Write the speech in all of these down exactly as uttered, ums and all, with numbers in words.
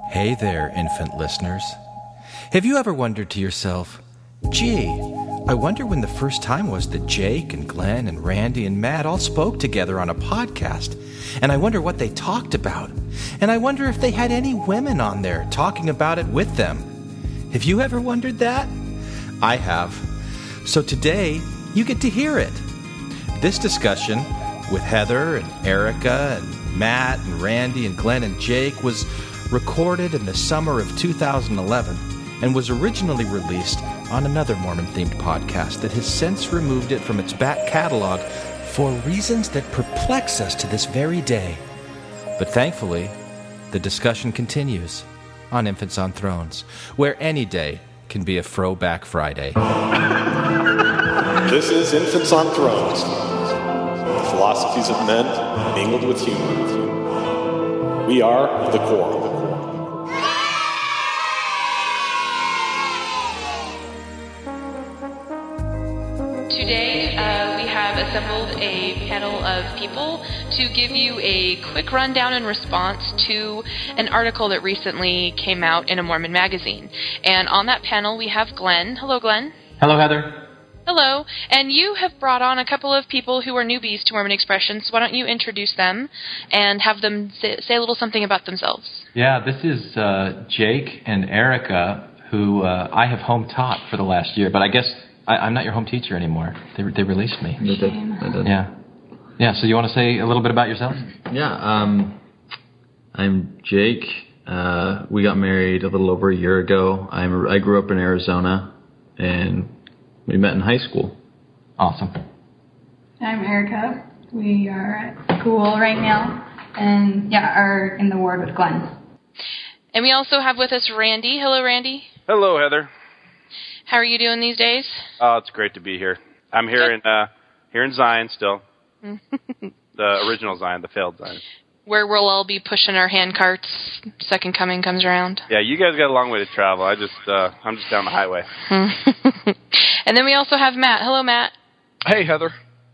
Hey there, infant listeners. Have you ever wondered to yourself, gee, I wonder when the first time was that Jake and Glenn and Randy and Matt all spoke together on a podcast, and I wonder what they talked about, and I wonder if they had any women on there talking about it with them. Have you ever wondered that? I have. So today, you get to hear it. This discussion with Heather and Erica and Matt and Randy and Glenn and Jake was recorded in the summer of two thousand eleven and was originally released on another Mormon-themed podcast that has since removed it from its back catalog for reasons that perplex us to this very day. But thankfully, the discussion continues on Infants on Thrones, where any day can be a Throwback Friday. This is Infants on Thrones, the philosophies of men mingled with humor. We are the core. Today, uh, we have assembled a panel of people to give you a quick rundown in response to an article that recently came out in a Mormon magazine. And on that panel, we have Glenn. Hello, Glenn. Hello, Heather. Hello. And you have brought on a couple of people who are newbies to Mormon Expressions. Why don't you introduce them and have them say, say a little something about themselves? Yeah, this is uh, Jake and Erica, who uh, I have home taught for the last year, but I guess I, I'm not your home teacher anymore. They they released me. They did. They did. Yeah. Yeah, so you want to say a little bit about yourself? Yeah, um, I'm Jake. Uh, we got married a little over a year ago. I'm, I grew up in Arizona, and we met in high school. Awesome. I'm Erica. We are at school right now, and yeah, are in the ward with Glenn. And we also have with us Randy. Hello, Randy. Hello, Heather. How are you doing these days? Oh, it's great to be here. I'm here in uh, here in Zion still. The original Zion, the failed Zion. Where we'll all be pushing our hand carts. Second coming comes around. Yeah, you guys got a long way to travel. I just uh, I'm just down the highway. And then we also have Matt. Hello, Matt. Hey, Heather.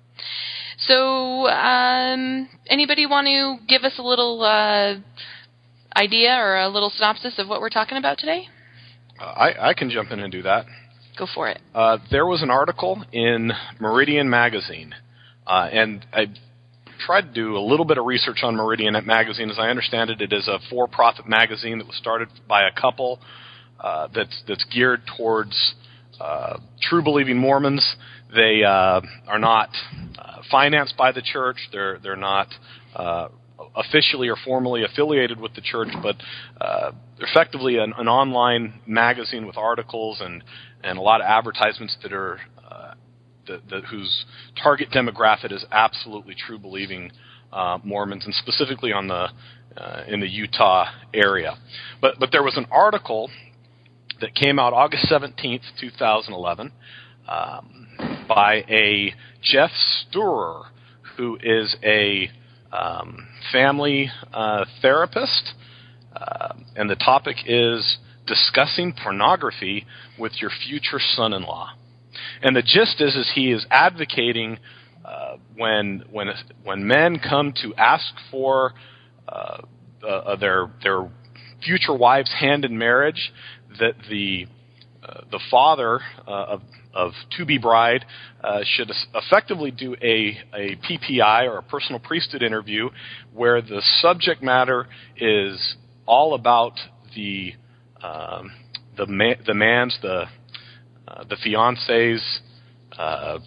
So, um, anybody want to give us a little uh, idea or a little synopsis of what we're talking about today? Uh, I, I can jump in and do that. Go for it. Uh, there was an article in Meridian Magazine, uh, and I tried to do a little bit of research on Meridian Magazine. As I understand it, it is a for-profit magazine that was started by a couple uh, that's that's geared towards uh, true-believing Mormons. They uh, are not uh, financed by the church. They're they're not uh, officially or formally affiliated with the church, but uh, effectively an, an online magazine with articles and, and a lot of advertisements that are uh, the, the, whose target demographic is absolutely true believing uh, Mormons, and specifically on the uh, in the Utah area. But but there was an article that came out August seventeenth, two thousand eleven, um, by a Jeff Sturer, who is a um, family uh, therapist, uh, and the topic is discussing pornography with your future son-in-law. And the gist is, is he is advocating uh, when when when men come to ask for uh, uh, their their future wife's hand in marriage, that the uh, the father uh, of of to-be bride uh, should effectively do a, a P P I, or a personal priesthood interview, where the subject matter is all about the um, the man, the man's the uh, the fiance's uh,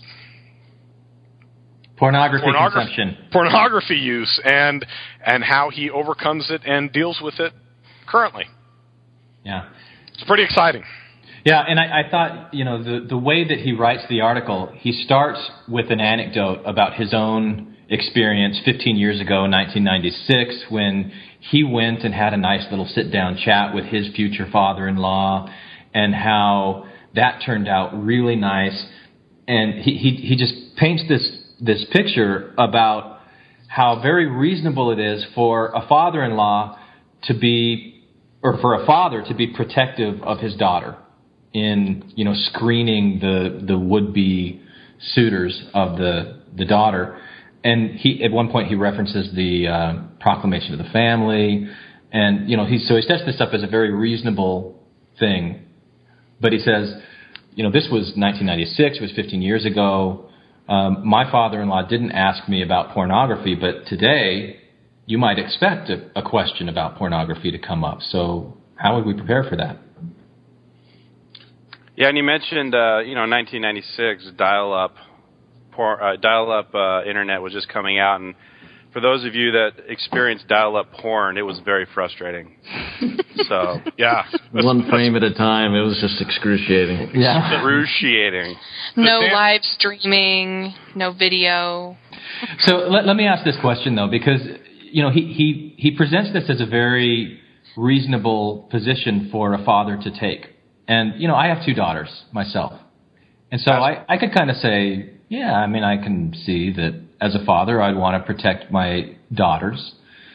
pornography, pornography consumption, pornography use, and and how he overcomes it and deals with it currently. Yeah, it's pretty exciting. Yeah, and I, I thought, you know, the, the way that he writes the article, he starts with an anecdote about his own experience fifteen years ago in nineteen ninety-six, when he went and had a nice little sit-down chat with his future father-in-law, and how that turned out really nice. And he, he, he just paints this, this picture about how very reasonable it is for a father-in-law to be, or for a father to be protective of his daughter in, you know, screening the the would-be suitors of the the daughter. And he, at one point, he references the uh, proclamation of the family, And, you know, he, so he sets this up as a very reasonable thing. But he says, you know, this was nineteen ninety-six, it was fifteen years ago. Um, my father-in-law didn't ask me about pornography, but today you might expect a, a question about pornography to come up. So how would we prepare for that? Yeah, and you mentioned, uh, you know, nineteen ninety-six, dial-up, por- uh, dial-up uh, internet was just coming out, and for those of you that experienced dial-up porn, it was very frustrating. So, yeah. One frame at a time, it was just excruciating. Yeah. Excruciating. No live streaming, no video. So let, let me ask this question, though, because, you know, he, he, he presents this as a very reasonable position for a father to take. And, you know, I have two daughters myself. And so I, I could kind of say, yeah, I mean, I can see that as a father, I'd want to protect my daughters.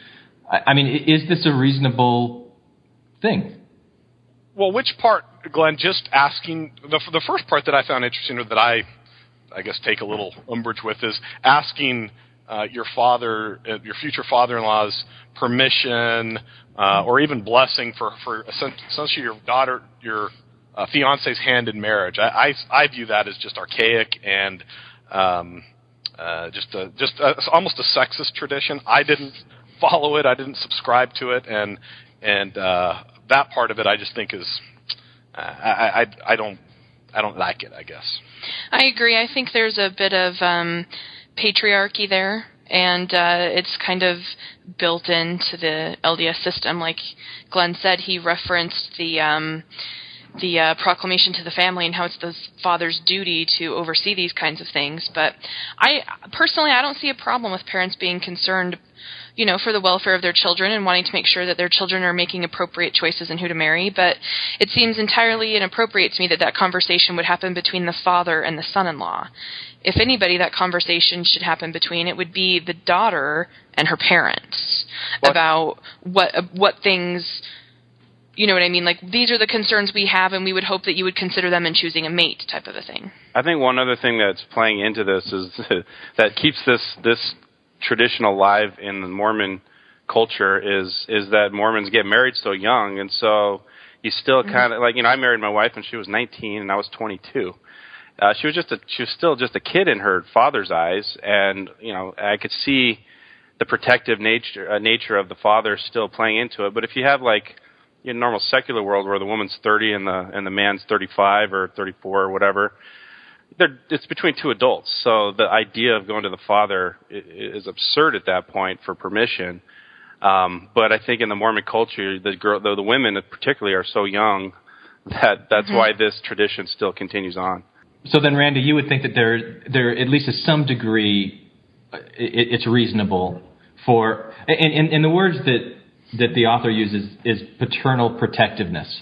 I, I mean, is this a reasonable thing? Well, which part, Glenn, just asking, the, the first part that I found interesting or that I, I guess, take a little umbrage with is asking uh, your father, uh, your future father-in-law's permission uh, or even blessing for, for essentially your daughter, your uh, fiance's hand in marriage. I, I, I view that as just archaic and um, uh, just a, just a, almost a sexist tradition. I didn't follow it. I didn't subscribe to it, and and uh, that part of it, I just think is uh, I, I I don't I don't like it, I guess. I agree. I think there's a bit of um, patriarchy there, and uh, it's kind of built into the L D S system. Like Glenn said, he referenced the um, the uh, proclamation to the family and how it's the father's duty to oversee these kinds of things. But I personally, I don't see a problem with parents being concerned, you know, for the welfare of their children and wanting to make sure that their children are making appropriate choices in who to marry. But it seems entirely inappropriate to me that that conversation would happen between the father and the son-in-law. If anybody that conversation should happen between, it would be the daughter and her parents what? about what uh, what things, you know what I mean? Like, these are the concerns we have, and we would hope that you would consider them in choosing a mate type of a thing. I think one other thing that's playing into this is that keeps this this tradition alive in the Mormon culture is is that Mormons get married so young, and so you still kind of, like, you know, I married my wife when she was nineteen, and I was twenty-two. Uh, she was just a, she was still just a kid in her father's eyes, and, you know, I could see the protective nature uh, nature of the father still playing into it. But if you have, like, in a normal secular world where the woman's thirty and the and the man's thirty-five or thirty-four or whatever, they're, it's between two adults. So the idea of going to the father is absurd at that point for permission. Um, but I think in the Mormon culture, the girl, the, the women particularly are so young that that's mm-hmm. why this tradition still continues on. So then, Randy, you would think that there, there at least to some degree, it, it's reasonable for, and, and, and the words that that the author uses is paternal protectiveness.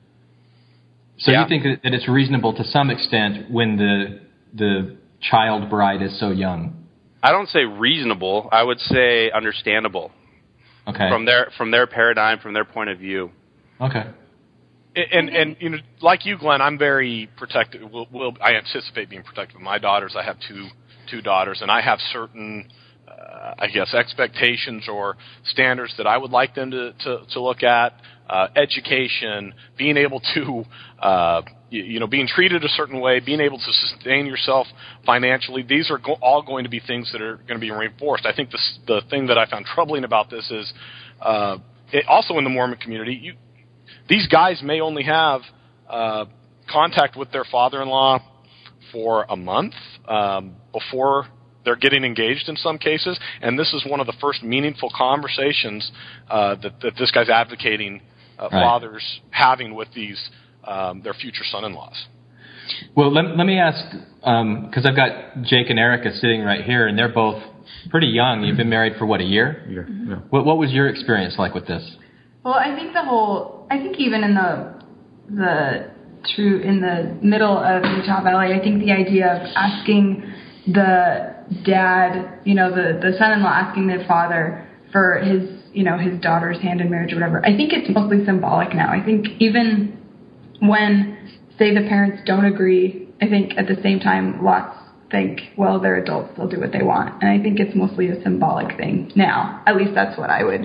So yeah. You think that it's reasonable to some extent when the the child bride is so young? I don't say reasonable. I would say understandable. Okay. From their from their paradigm, from their point of view. Okay. And, and and you know, like you, Glenn, I'm very protective. Will, will I anticipate being protective of my daughters? I have two two daughters, and I have certain, uh, I guess, expectations or standards that I would like them to to, to look at. Uh, education, being able to, uh, you, you know, being treated a certain way, being able to sustain yourself financially. These are go- all going to be things that are going to be reinforced. I think the the thing that I found troubling about this is, uh, it, also in the Mormon community, you. These guys may only have uh, contact with their father-in-law for a month um, before they're getting engaged in some cases, and this is one of the first meaningful conversations uh, that, that this guy's advocating uh, right. fathers having with these um, their future son-in-laws. Well, let, let me ask, because um, I've got Jake and Erica sitting right here, and they're both pretty young. You've been married for, what, a year? year yeah. What, what was your experience like with this? Well, I think the whole, I think even in the, the true, in the middle of Utah Valley, I think the idea of asking the dad, you know, the, the son-in-law asking the father for his, you know, his daughter's hand in marriage or whatever, I think it's mostly symbolic now. I think even when, say, the parents don't agree, I think at the same time, lots think, well, they're adults, they'll do what they want. And I think it's mostly a symbolic thing now. At least that's what I would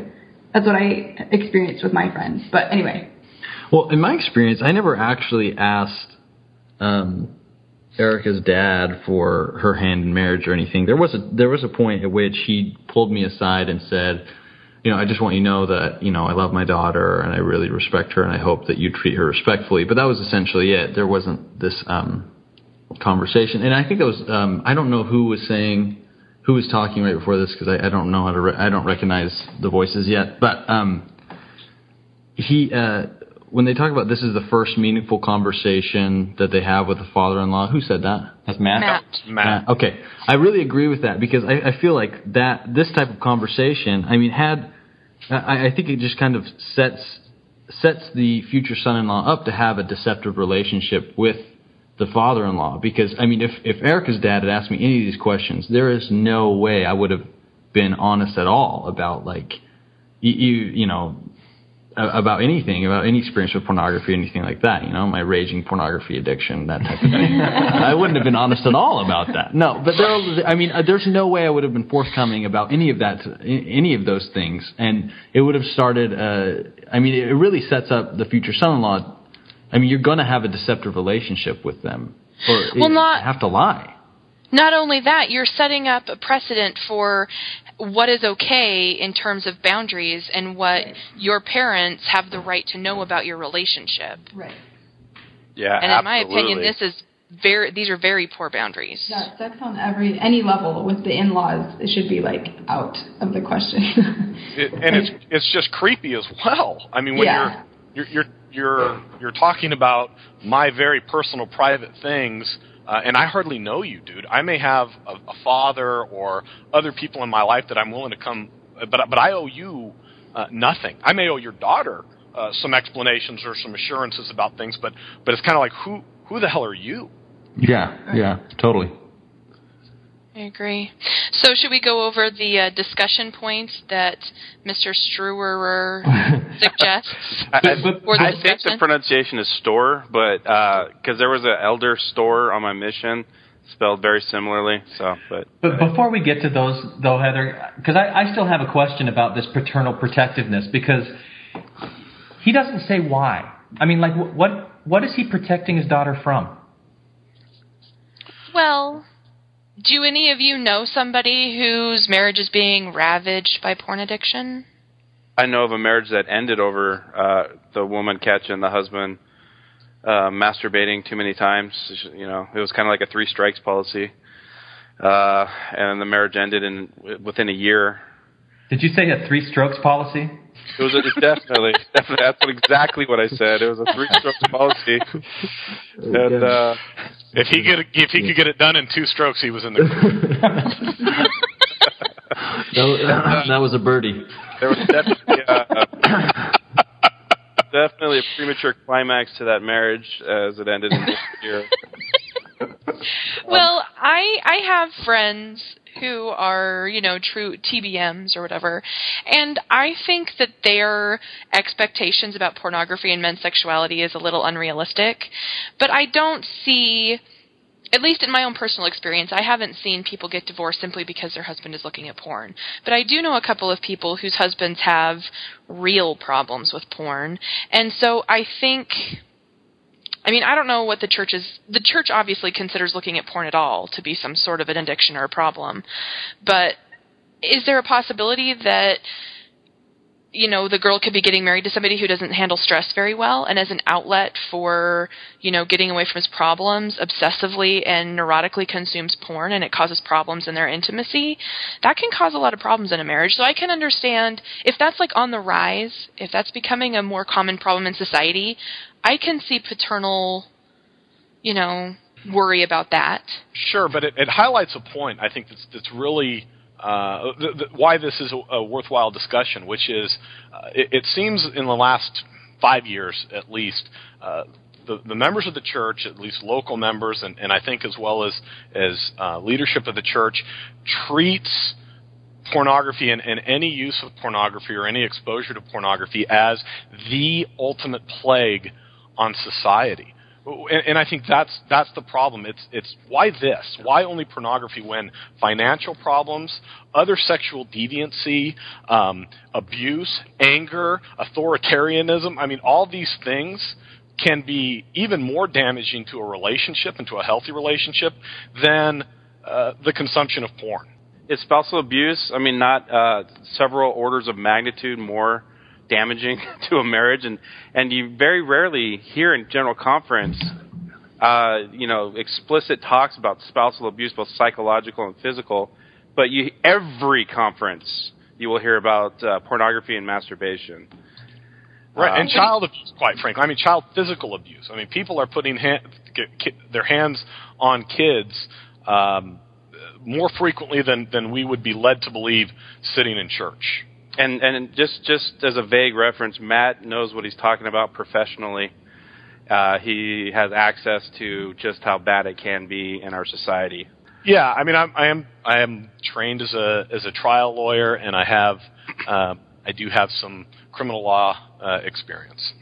That's what I experienced with my friends. But anyway. Well, in my experience, I never actually asked um, Erica's dad for her hand in marriage or anything. There was a there was a point at which he pulled me aside and said, you know, I just want you to know that, you know, I love my daughter and I really respect her and I hope that you treat her respectfully. But that was essentially it. There wasn't this um, conversation. And I think it was, um, I don't know who was saying, who was talking right before this because I, I don't know how to, re- I don't recognize the voices yet. But um, he, uh, when they talk about this is the first meaningful conversation that they have with the father-in-law, who said that? That's Matt. Matt. Matt. Uh, okay. I really agree with that because I, I feel like that this type of conversation, I mean, had I, I think it just kind of sets sets the future son-in-law up to have a deceptive relationship with the father-in-law. Because, I mean, if, if Erica's dad had asked me any of these questions, there is no way I would have been honest at all about, like, you, you, you know, about anything, about any experience with pornography, anything like that, you know, my raging pornography addiction, that type of thing. I wouldn't have been honest at all about that. No, but there, I mean, there's no way I would have been forthcoming about any of that, any of those things, and it would have started, uh, I mean, it really sets up the future son-in-law. I mean, you're going to have a deceptive relationship with them, or well, not, you have to lie. Not only that, you're setting up a precedent for what is okay in terms of boundaries and what right. your parents have the right to know about your relationship. Right. Yeah, and in absolutely. my opinion, this is very; these are very poor boundaries. Yeah, sex on every any level with the in-laws, it should be like out of the question. it, and it's it's just creepy as well. I mean, when yeah. you're you're you're you're you're talking about my very personal, private things. Uh, and I hardly know you, dude. I may have a, a father or other people in my life that I'm willing to come, but but I owe you uh, nothing. I may owe your daughter uh, some explanations or some assurances about things, but but it's kind of like who who the hell are you? Yeah, yeah, totally. I agree. So should we go over the uh, discussion points that Mister Struer suggests? I, I, for the I think the pronunciation is store, but because uh, there was an elder store on my mission, spelled very similarly. So, but but before we get to those, though, Heather, because I, I still have a question about this paternal protectiveness, because he doesn't say why. I mean, like, what what is he protecting his daughter from? Well, do any of you know somebody whose marriage is being ravaged by porn addiction? I know of a marriage that ended over uh, the woman catching the husband uh, masturbating too many times. You know, it was kind of like a three strikes policy, uh, and the marriage ended in within a year. Did you say a three strokes policy? It was a, definitely, definitely. That's what, exactly what I said. It was a three strokes policy, and uh, if he get if he could get it done in two strokes, he was in the group. that, was, that was a birdie. There was definitely, uh, definitely a premature climax to that marriage as it ended in this year. Well, I I have friends who are, you know, true T B Ms or whatever, and I think that their expectations about pornography and men's sexuality is a little unrealistic, but I don't see, at least in my own personal experience, I haven't seen people get divorced simply because their husband is looking at porn. But I do know a couple of people whose husbands have real problems with porn, and so I think... I mean, I don't know what the church is. The church obviously considers looking at porn at all to be some sort of an addiction or a problem. But is there a possibility that, you know, the girl could be getting married to somebody who doesn't handle stress very well, and as an outlet for, you know, getting away from his problems, obsessively and neurotically consumes porn, and it causes problems in their intimacy? That can cause a lot of problems in a marriage. So I can understand if that's like on the rise, if that's becoming a more common problem in society, I can see paternal, you know, worry about that. Sure, but it, it highlights a point, I think, that's, that's really uh, th- th- why this is a, a worthwhile discussion, which is uh, it, it seems in the last five years at least, uh, the, the members of the church, at least local members, and, and I think as well as, as uh, leadership of the church, treats pornography and, and any use of pornography or any exposure to pornography as the ultimate plague on society, And, and I think that's that's the problem. It's it's why this? Why only pornography when financial problems, other sexual deviancy, um, abuse, anger, authoritarianism, I mean, all these things can be even more damaging to a relationship and to a healthy relationship than uh, the consumption of porn. Is spousal abuse, I mean, not uh, several orders of magnitude more damaging to a marriage? And, and you very rarely hear in general conference, uh, you know, explicit talks about spousal abuse, both psychological and physical. But you, every conference you will hear about uh, pornography and masturbation. Right, Um, and child abuse, quite frankly. I mean, child physical abuse. I mean, people are putting ha- ki- their hands on kids um, more frequently than, than we would be led to believe sitting in church. And and just, just as a vague reference, Matt knows what he's talking about professionally. Uh, he has access to just how bad it can be in our society. Yeah, I mean, I'm, I am I am trained as a as a trial lawyer, and I have uh, I do have some criminal law uh, experience.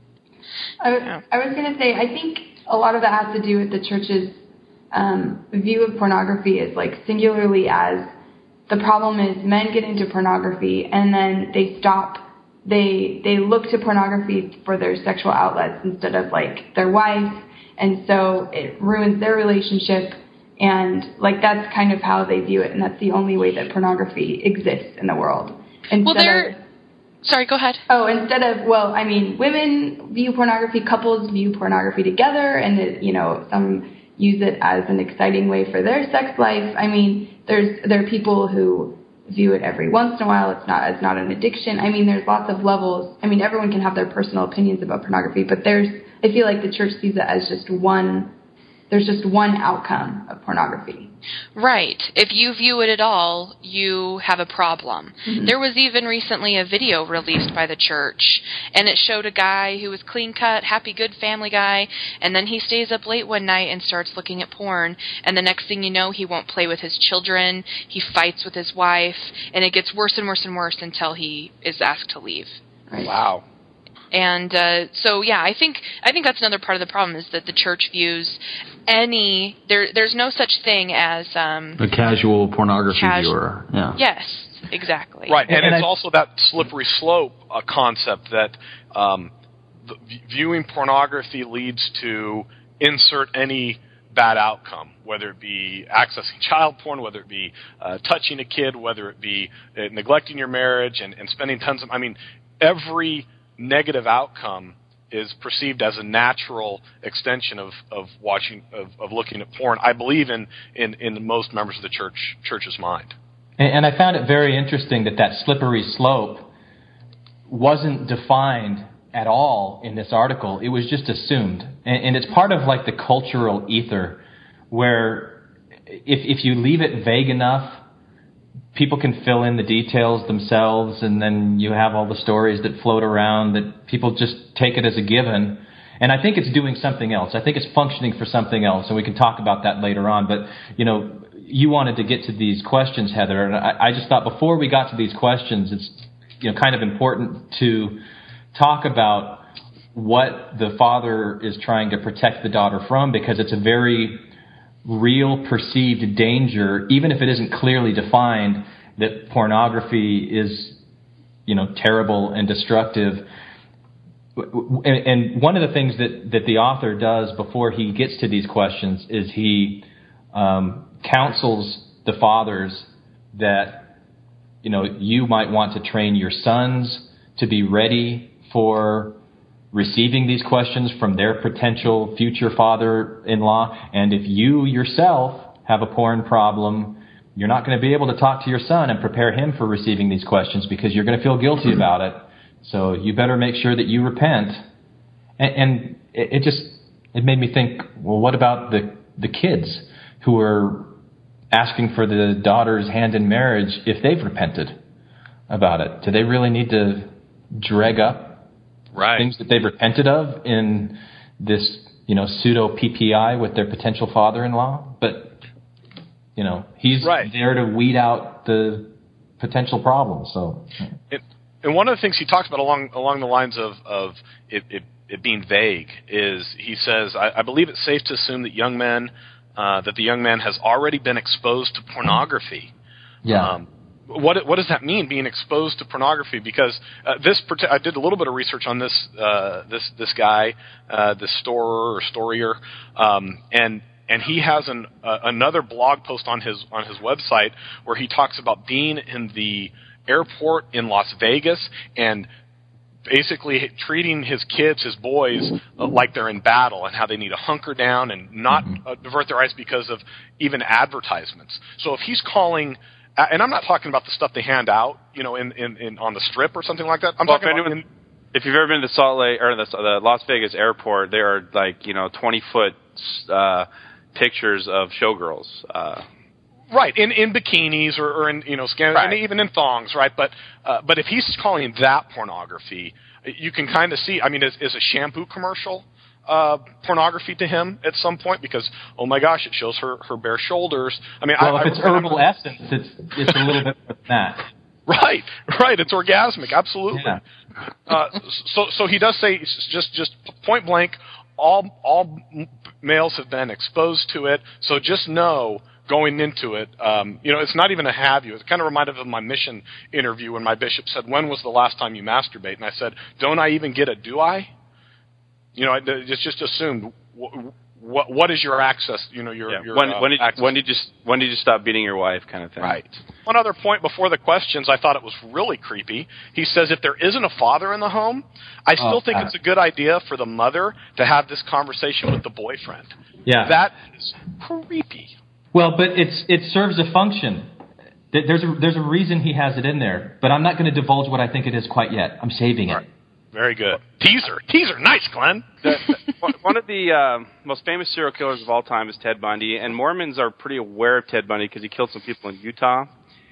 I, w- I was going to say, I think a lot of that has to do with the church's um, view of pornography as like singularly as the problem is men get into pornography and then they stop. They they look to pornography for their sexual outlets instead of like their wife, and so it ruins their relationship. And like that's kind of how they view it, and that's the only way that pornography exists in the world. Instead Well, there. of, Sorry, go ahead. Oh, instead of, well, I mean, women view pornography, couples view pornography together, and, it, you know, some use it as an exciting way for their sex life. I mean, there's there are people who view it every once in a while. It's not, it's not an addiction. I mean, there's lots of levels. I mean, everyone can have their personal opinions about pornography, but there's, I feel like the church sees it as just one, there's just one outcome of pornography. Right. If you view it at all, you have a problem. Mm-hmm. There was even recently a video released by the church, and it showed a guy who was clean-cut, happy, good family guy, and then he stays up late one night and starts looking at porn, and the next thing you know, he won't play with his children, he fights with his wife, and it gets worse and worse and worse until he is asked to leave. Right. Wow. And uh, so, yeah, I think I think that's another part of the problem is that the church views any there. There's no such thing as um, A casual pornography Casu- viewer. Yeah. yes, exactly. Right, and, And it's I- also that slippery slope uh, concept that um, the, viewing pornography leads to insert any bad outcome, whether it be accessing child porn, whether it be uh, touching a kid, whether it be uh, neglecting your marriage and, and spending tons of, I mean, every negative outcome is perceived as a natural extension of, of watching, of, of looking at porn, I believe in, in, in most members of the church church's mind. And, and I found it very interesting that that slippery slope wasn't defined at all in this article. It was just assumed. And, and it's part of like the cultural ether where if, if you leave it vague enough, people can fill in the details themselves, and then you have all the stories that float around that people just take it as a given. And I think it's doing something else. I think it's functioning for something else, and we can talk about that later on. But, you know, you wanted to get to these questions, Heather, and I, I just thought before we got to these questions, it's, you know, kind of important to talk about what the father is trying to protect the daughter from, because it's a very real perceived danger, even if it isn't clearly defined, that pornography is, you know, terrible and destructive. And, and one of the things that, that the author does before he gets to these questions is he um, counsels the fathers that, you know, you might want to train your sons to be ready for receiving these questions from their potential future father-in-law. And if you yourself have a porn problem, you're not going to be able to talk to your son and prepare him for receiving these questions because you're going to feel guilty about it. So you better make sure that you repent. And, and it, it just, it made me think, well, what about the, the kids who are asking for the daughter's hand in marriage if they've repented about it? Do they really need to drag up Right. things that they've repented of in this, you know, pseudo P P I with their potential father-in-law? But, you know, he's right. there to weed out the potential problems. So, it, and one of the things he talks about along along the lines of of it, it, it being vague is he says, I, I believe it's safe to assume that young men, uh, that the young man has already been exposed to pornography. Yeah. Um, what what does that mean, being exposed to pornography? Because uh, this I did a little bit of research on this uh, this this guy, uh, this storer or storier, um, and and he has an uh, another blog post on his on his website where he talks about being in the airport in Las Vegas and basically treating his kids, his boys, uh, like they're in battle and how they need to hunker down and not uh, divert their eyes because of even advertisements. So if he's calling. Uh, and I'm not talking about the stuff they hand out, you know, in, in, in on the strip or something like that. I'm well, talking if, about anyone, in, if you've ever been to Salt Lake or the, the Las Vegas airport, there are like you know twenty foot uh, pictures of showgirls. Uh, right, in, in bikinis or, or in you know scan, right. and even in thongs, right? But uh, but if he's calling that pornography, you can kind of see. I mean, is, is a shampoo commercial Uh, pornography to him at some point because oh my gosh, it shows her, her bare shoulders. I mean, well, I, if I, it's herbal I, essence, it's it's a little bit more than that. Right, right. It's orgasmic, absolutely. Yeah. uh, so so he does say just just point blank, all all males have been exposed to it. So just know going into it, um, you know, it's not even a have you. It kind of reminded me of my mission interview when my bishop said, "When was the last time you masturbate?" And I said, "Don't I even get a do I?" You know, it's just assumed. What what is your access? You know, your, yeah. your when uh, when did access. when did you when did you stop beating your wife, kind of thing. Right. One other point before the questions, I thought it was really creepy. He says if there isn't a father in the home, I still oh, think uh, it's a good idea for the mother to have this conversation with the boyfriend. Yeah. That is creepy. Well, but it's it serves a function. There's a there's a reason he has it in there, but I'm not going to divulge what I think it is quite yet. I'm saving it. Right. Very good. Teaser. Teaser. Nice, Glenn. The, the, one of the uh, most famous serial killers of all time is Ted Bundy, and Mormons are pretty aware of Ted Bundy because he killed some people in Utah.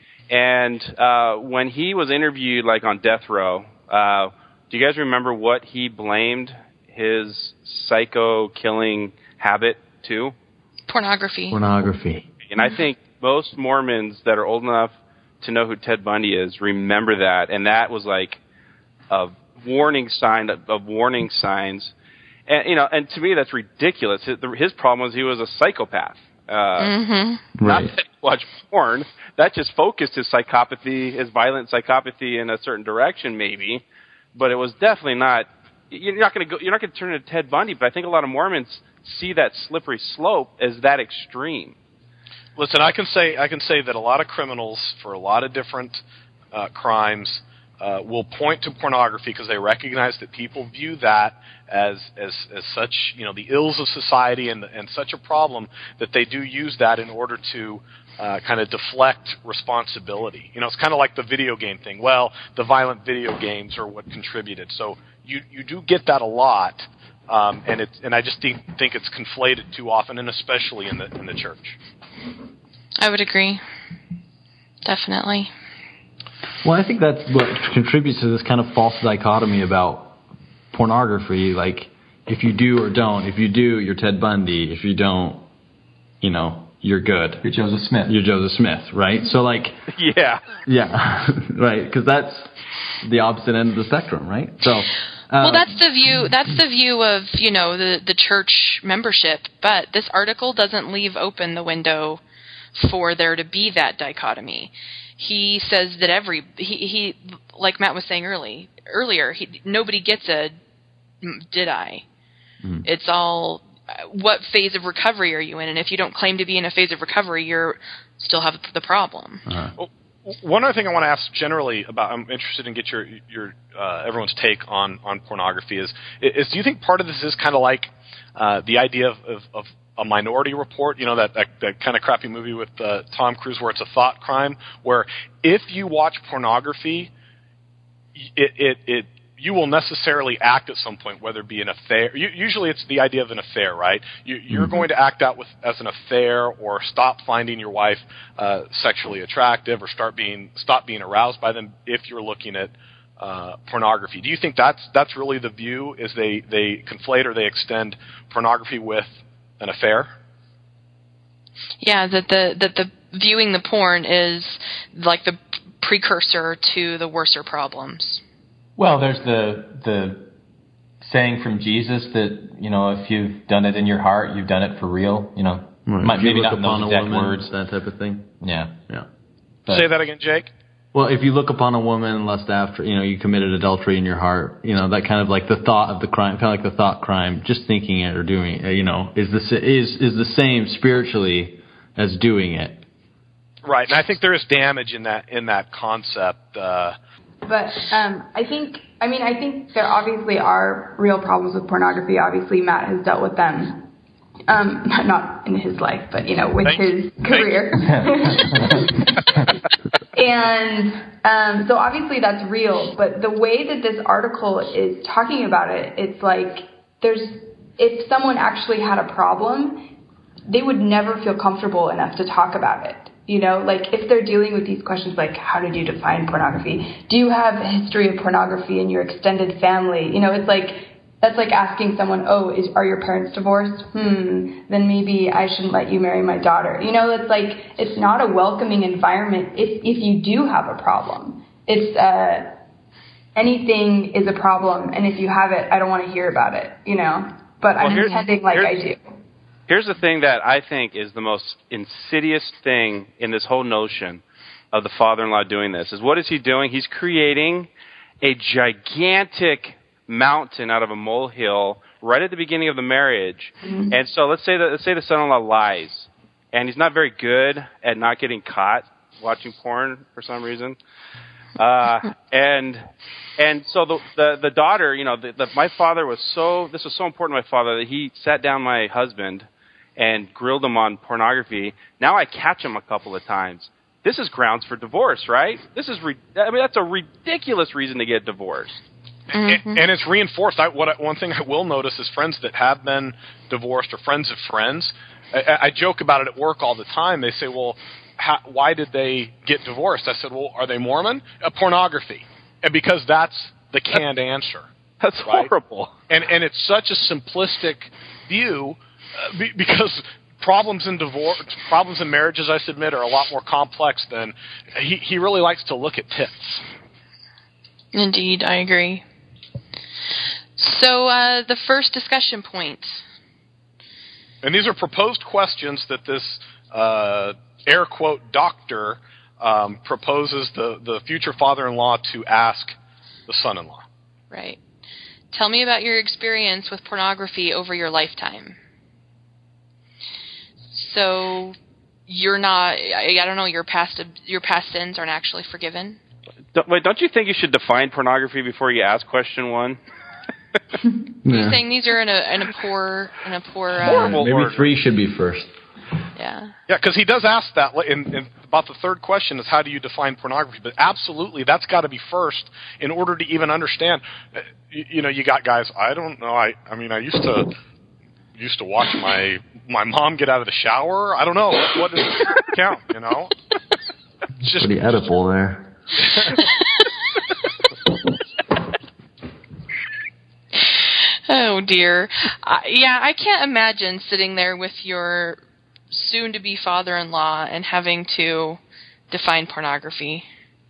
And uh, when he was interviewed, like on death row, uh, do you guys remember what he blamed his psycho-killing habit to? Pornography. Pornography. And I think most Mormons that are old enough to know who Ted Bundy is remember that, and that was like a warning sign of warning signs, and you know, and to me that's ridiculous. His, his problem was he was a psychopath. Uh, mm-hmm. Not Right. that he watched porn. That just focused his psychopathy, his violent psychopathy, in a certain direction, maybe. But it was definitely not. You're not going to go. You're not going to turn into Ted Bundy. But I think a lot of Mormons see that slippery slope as that extreme. Listen, I can say I can say that a lot of criminals for a lot of different uh, crimes. Uh, will point to pornography because they recognize that people view that as as as such, you know, the ills of society and and such a problem that they do use that in order to uh, kind of deflect responsibility. You know, it's kind of like the video game thing. Well, the violent video games are what contributed. So you you do get that a lot, um, and it's and I just think think it's conflated too often, and especially in the in the church. I would agree. Definitely. Well, I think that's what contributes to this kind of false dichotomy about pornography. Like, if you do or don't, if you do, you're Ted Bundy. If you don't, you know, you're good. You're Joseph Smith. You're Joseph Smith, right? So, like, Yeah. yeah, right, because that's the opposite end of the spectrum, right? So, uh, well, that's the view. That's the view of you know the the church membership. But this article doesn't leave open the window for there to be that dichotomy. He says that every he, he like Matt was saying early earlier, he, nobody gets a did I? Mm. It's all what phase of recovery are you in, and if you don't claim to be in a phase of recovery, you're still have the problem. Uh-huh. Well, one other thing I want to ask generally about, I'm interested in get your your uh, everyone's take on on pornography is is do you think part of this is kind of like uh, the idea of, of, of a Minority Report, you know, that, that, that kind of crappy movie with uh, Tom Cruise where it's a thought crime, where if you watch pornography, it, it, it you will necessarily act at some point, whether it be an affair. Usually it's the idea of an affair, right? You, you're mm-hmm. going to act out with as an affair or stop finding your wife uh, sexually attractive or start being stop being aroused by them if you're looking at Uh, pornography. Do you think that's that's really the view? Is they, they conflate or they extend pornography with an affair? Yeah, that the that the viewing the porn is like the precursor to the worser problems. Well, there's the the saying from Jesus that, you know, if you've done it in your heart, you've done it for real, you know. Right. Might, maybe not in upon those a exact woman, words. that type of thing. Yeah. Yeah. But, Say that again, Jake. Well, if you look upon a woman and lust after, you know, you committed adultery in your heart, you know, that kind of like the thought of the crime, kind of like the thought crime, just thinking it or doing it, you know, is the is is the same spiritually as doing it. Right, and I think there is damage in that in that concept. Uh, But um, I think, I mean, I think there obviously are real problems with pornography. Obviously, Matt has dealt with them. Um, not in his life, but, you know, with Thank his you. career. And um, so obviously that's real. But the way that this article is talking about it, it's like there's, if someone actually had a problem, they would never feel comfortable enough to talk about it. You know, like if they're dealing with these questions like, how did you define pornography? Do you have a history of pornography in your extended family? You know, it's like, that's like asking someone, oh, is, are your parents divorced? Hmm, then maybe I shouldn't let you marry my daughter. You know, it's like, it's not a welcoming environment if, if you do have a problem. It's, uh, anything is a problem, and if you have it, I don't want to hear about it, you know? But Well, I'm here's- pretending like I do. Here's the thing that I think is the most insidious thing in this whole notion of the father-in-law doing this, is what is he doing? He's creating a gigantic mountain out of a molehill right at the beginning of the marriage. Mm-hmm. And so let's say that let's say the son-in-law lies, and he's not very good at not getting caught watching porn for some reason. Uh, and and so the, the the daughter, you know, the, the, my father was so this was so important to my father that he sat down my husband and grilled him on pornography. Now I catch him a couple of times. This is grounds for divorce, right? This is re- I mean that's a ridiculous reason to get divorced. Mm-hmm. And, and it's reinforced. I, what I, one thing I will notice is friends that have been divorced or friends of friends. I, I joke about it at work all the time. They say, "Well, how, why did they get divorced?" I said, "Well, are they Mormon?" Uh, pornography, and because that's the canned answer. That's right? horrible. And and it's such a simplistic view uh, be, because problems in divorce, problems in marriages, I submit, are a lot more complex than he. He really likes to look at tits. Indeed, I agree. So uh, the first discussion point. And these are proposed questions that this uh, air quote doctor um, proposes the, the future father-in-law to ask the son-in-law. Right. Tell me about your experience with pornography over your lifetime. So you're not, I, I don't know, your past your past sins aren't actually forgiven? Don't, wait, don't you think you should define pornography before you ask question one? Yeah. You're saying these are in a in a poor in a poor uh, Horrible. Maybe order. three should be first. yeah. Yeah, because he does ask that in, in about the third question is how do you define pornography? But absolutely, that's got to be first in order to even understand. Uh, you, you know, you got guys. I don't know. I I mean, I used to used to watch my my mom get out of the shower. I don't know what, what does it count. You know, it's just Pretty edible there. Oh dear. Uh, yeah, I can't imagine sitting there with your soon-to-be father-in-law and having to define pornography.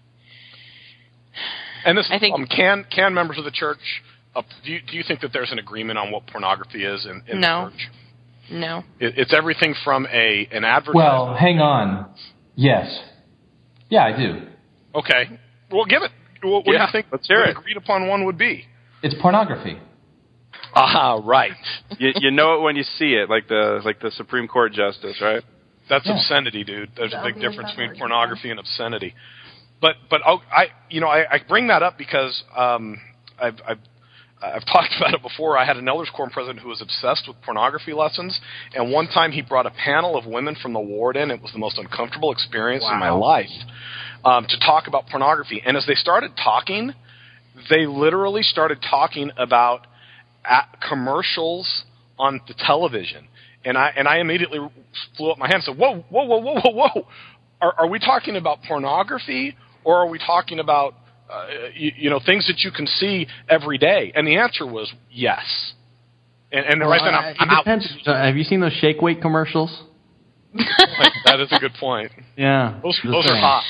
And this, I think- um, can can members of the church, uh, do you do you think that there's an agreement on what pornography is in, in No. the church? No. It, it's everything from a an advertisement. Well, hang on. Yes. Yeah, I do. Okay. Well, give it. What, what Yeah, do you think let's hear the it. agreed upon one would be? It's pornography. Ah, right. you, you know it when you see it, like the like the Supreme Court justice, right? That's Yeah. obscenity, dude. There's a The big ugliest difference I've between heard. pornography and obscenity. But but oh, I you know I, I bring that up because um, I've, I've I've talked about it before. I had an elders quorum president who was obsessed with pornography lessons, and one time he brought a panel of women from the ward in. It was the most uncomfortable experience in my life um, to talk about pornography. And as they started talking, they literally started talking about at commercials on the television, and I and I immediately flew up my hand and said, "Whoa, whoa, whoa, whoa, whoa, whoa! Are, are we talking about pornography, or are we talking about uh, you, you know things that you can see every day?" And the answer was yes. And, and right then, I'm, It I'm out. depends. Uh, have you seen those shake weight commercials? That is a good point. Yeah. Those, Just those are saying. hot.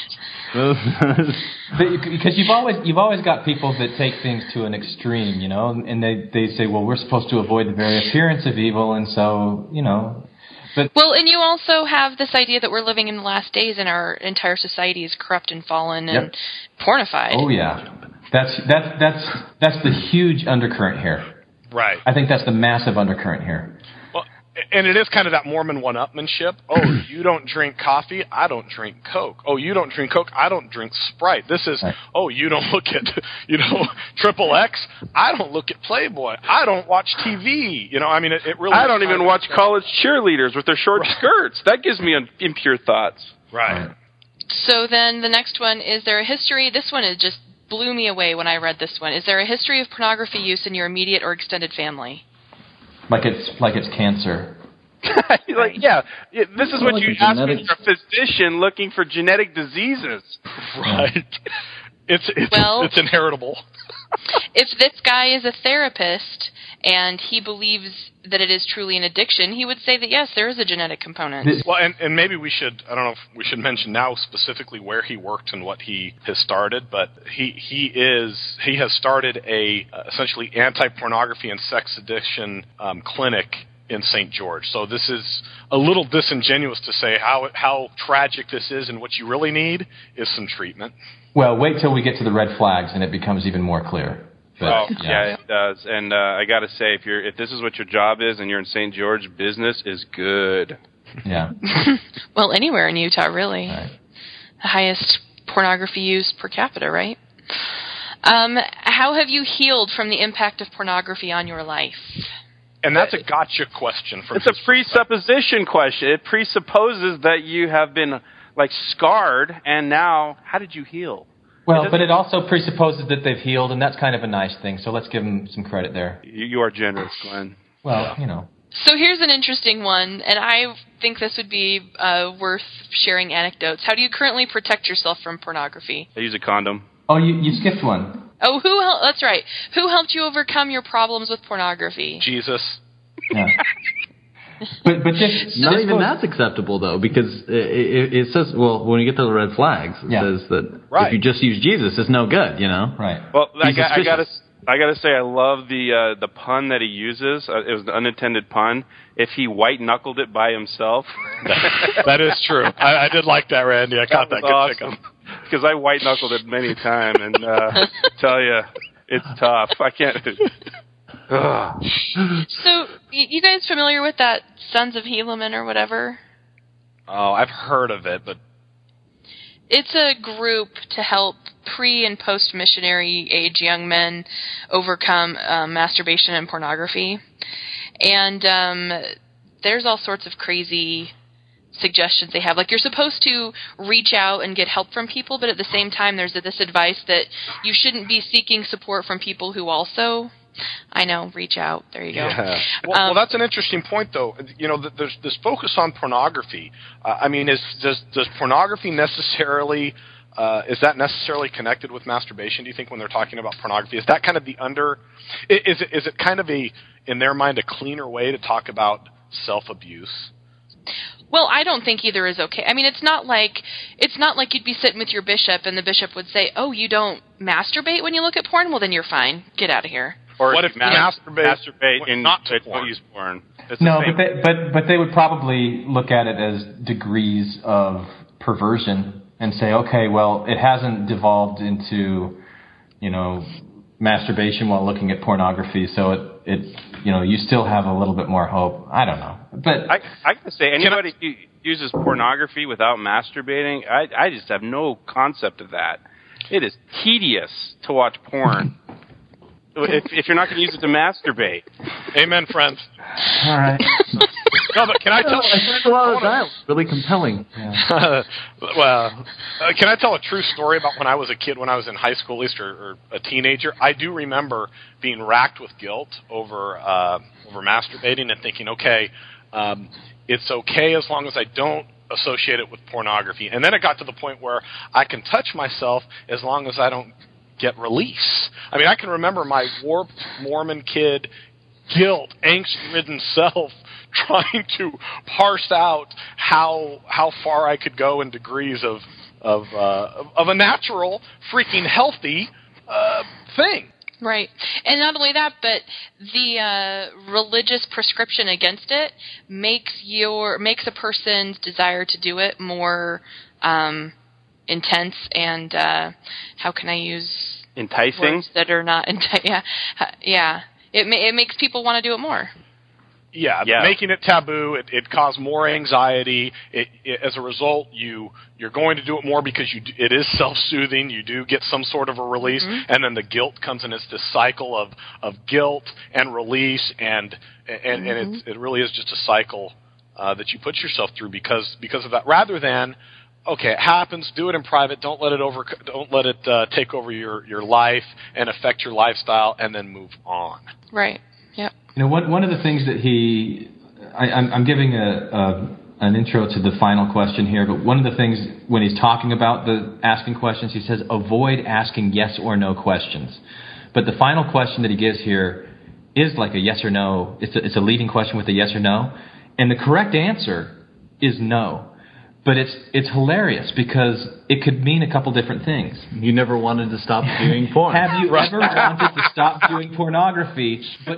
Because you've always you've always got people that take things to an extreme, you know, and they, they say, well, we're supposed to avoid the very appearance of evil, and so, you know. But well, and you also have this idea that we're living in the last days and our entire society is corrupt and fallen and yep. pornified. Oh, yeah. That's, that's, that's, that's the huge undercurrent here. Right. I think that's the massive undercurrent here. Well, and it is kind of that Mormon one-upmanship. Oh, you don't drink coffee, I don't drink Coke. Oh, you don't drink Coke, I don't drink Sprite. This is, right. oh, you don't look at, you know, Triple X, I don't look at Playboy. I don't watch T V. You know, I mean, it, it really... I don't even watch stuff. College cheerleaders with their short right. skirts. That gives me impure thoughts. Right. right. So then the next one, is there a history... This one is just blew me away when I read this one. Is there a history of pornography use in your immediate or extended family? Like it's like it's cancer. like, yeah, this is what like you ask when you're a physician looking for genetic diseases. Right. It's it's well, it's inheritable. If this guy is a therapist and he believes that it is truly an addiction, he would say that, yes, there is a genetic component. Well, and, and maybe we should, I don't know if we should mention now specifically where he worked and what he has started, but he, he is, he has started a uh, essentially anti-pornography and sex addiction um, clinic in Saint George. So this is a little disingenuous to say how how tragic this is, and what you really need is some treatment. Well, wait till we get to the red flags, and it becomes even more clear. But, oh, yeah. yeah, it does. And uh, I got to say, if you're if this is what your job is, and you're in Saint George, business is good. Yeah. Well, anywhere in Utah, really. Right. The highest pornography use per capita, right? Um, how have you healed from the impact of pornography on your life? And that's a gotcha question. From it's a presupposition question. It presupposes that you have been, like, scarred, and now, how did you heal? Well, it but it also presupposes that they've healed, and that's kind of a nice thing, so let's give them some credit there. You, you are generous, Glenn. Well, you know. So here's an interesting one, and I think this would be uh, worth sharing anecdotes. How do you currently protect yourself from pornography? I use a condom. Oh, you, you skipped one. Oh, who? Hel- that's right. Who helped you overcome your problems with pornography? Jesus. Yeah. but but this, not this even goes, that's acceptable though, because it, it, it says, well, when you get to the red flags, it yeah. says that right. if you just use Jesus, it's no good. You know. Right. Well, I, got, I gotta. vicious. I gotta say, I love the uh, the pun that he uses. Uh, it was an unintended pun. If he white knuckled it by himself, that, that is true. I, I did like that, Randy. I caught that. that. Good Awesome. Because I white knuckled it many times, and uh, tell you, it's tough. I can't. So, you guys familiar with that Sons of Helaman or whatever? Oh, I've heard of it, but it's a group to help pre- and post-missionary age young men overcome um, masturbation and pornography. And um, there's all sorts of crazy suggestions they have. Like, you're supposed to reach out and get help from people, but at the same time there's this advice that you shouldn't be seeking support from people who also... I know, reach out. There you go. Yeah. Well, um, well, that's an interesting point, though. You know, there's this focus on pornography. Uh, I mean, is, does does pornography necessarily uh, is that necessarily connected with masturbation? Do you think when they're talking about pornography, is that kind of the under? Is it is it kind of a in their mind a cleaner way to talk about self-abuse? Well, I don't think either is okay. I mean, it's not like it's not like you'd be sitting with your bishop and the bishop would say, "Oh, you don't masturbate when you look at porn? Well, then you're fine. Get out of here." Or what if ma- masturbate, masturbate and not to don't porn? use porn? It's no, the but they, but but they would probably look at it as degrees of perversion and say, okay, well, it hasn't devolved into, you know, masturbation while looking at pornography, so it it you know you still have a little bit more hope. I don't know, but I I gotta say anybody who uses pornography without masturbating, I I just have no concept of that. It is tedious to watch porn. If, if you're not going to use it to masturbate. Amen, friends. All right. No, but can I tell... a lot of that. Really compelling. Yeah. Well, uh, can I tell a true story about when I was a kid, when I was in high school, at least, or, or a teenager? I do remember being racked with guilt over uh, over masturbating and thinking, okay, um, it's okay as long as I don't associate it with pornography. And then it got to the point where I can touch myself as long as I don't get release. I mean, I can remember my warped Mormon kid, guilt, angst-ridden self trying to parse out how how far I could go in degrees of of uh, of a natural, freaking healthy uh, thing. Right. And not only that, but the uh, religious prescription against it makes your makes a person's desire to do it more um, intense and uh, how can I use enticing words that are not enti- yeah yeah it ma- it makes people want to do it more. Yeah, yeah. Making it taboo, it, it caused more anxiety. It, it, as a result, you you're going to do it more because you do, it is self-soothing. You do get some sort of a release, mm-hmm. and then the guilt comes in. It's this cycle of, of guilt and release, and and, mm-hmm. and it it really is just a cycle uh, that you put yourself through because because of that. Rather than okay, it happens. Do it in private. Don't let it over. Don't let it uh, take over your, your life and affect your lifestyle, and then move on. Right. Yep. You know, one one of the things that he, I, I'm, I'm giving a, a an intro to the final question here, but one of the things when he's talking about the asking questions, he says avoid asking yes or no questions. But the final question that he gives here is like a yes or no. It's a, it's a leading question with a yes or no, and the correct answer is no. But it's it's hilarious because it could mean a couple different things. You never wanted to stop doing porn. Have you ever wanted to stop doing pornography? But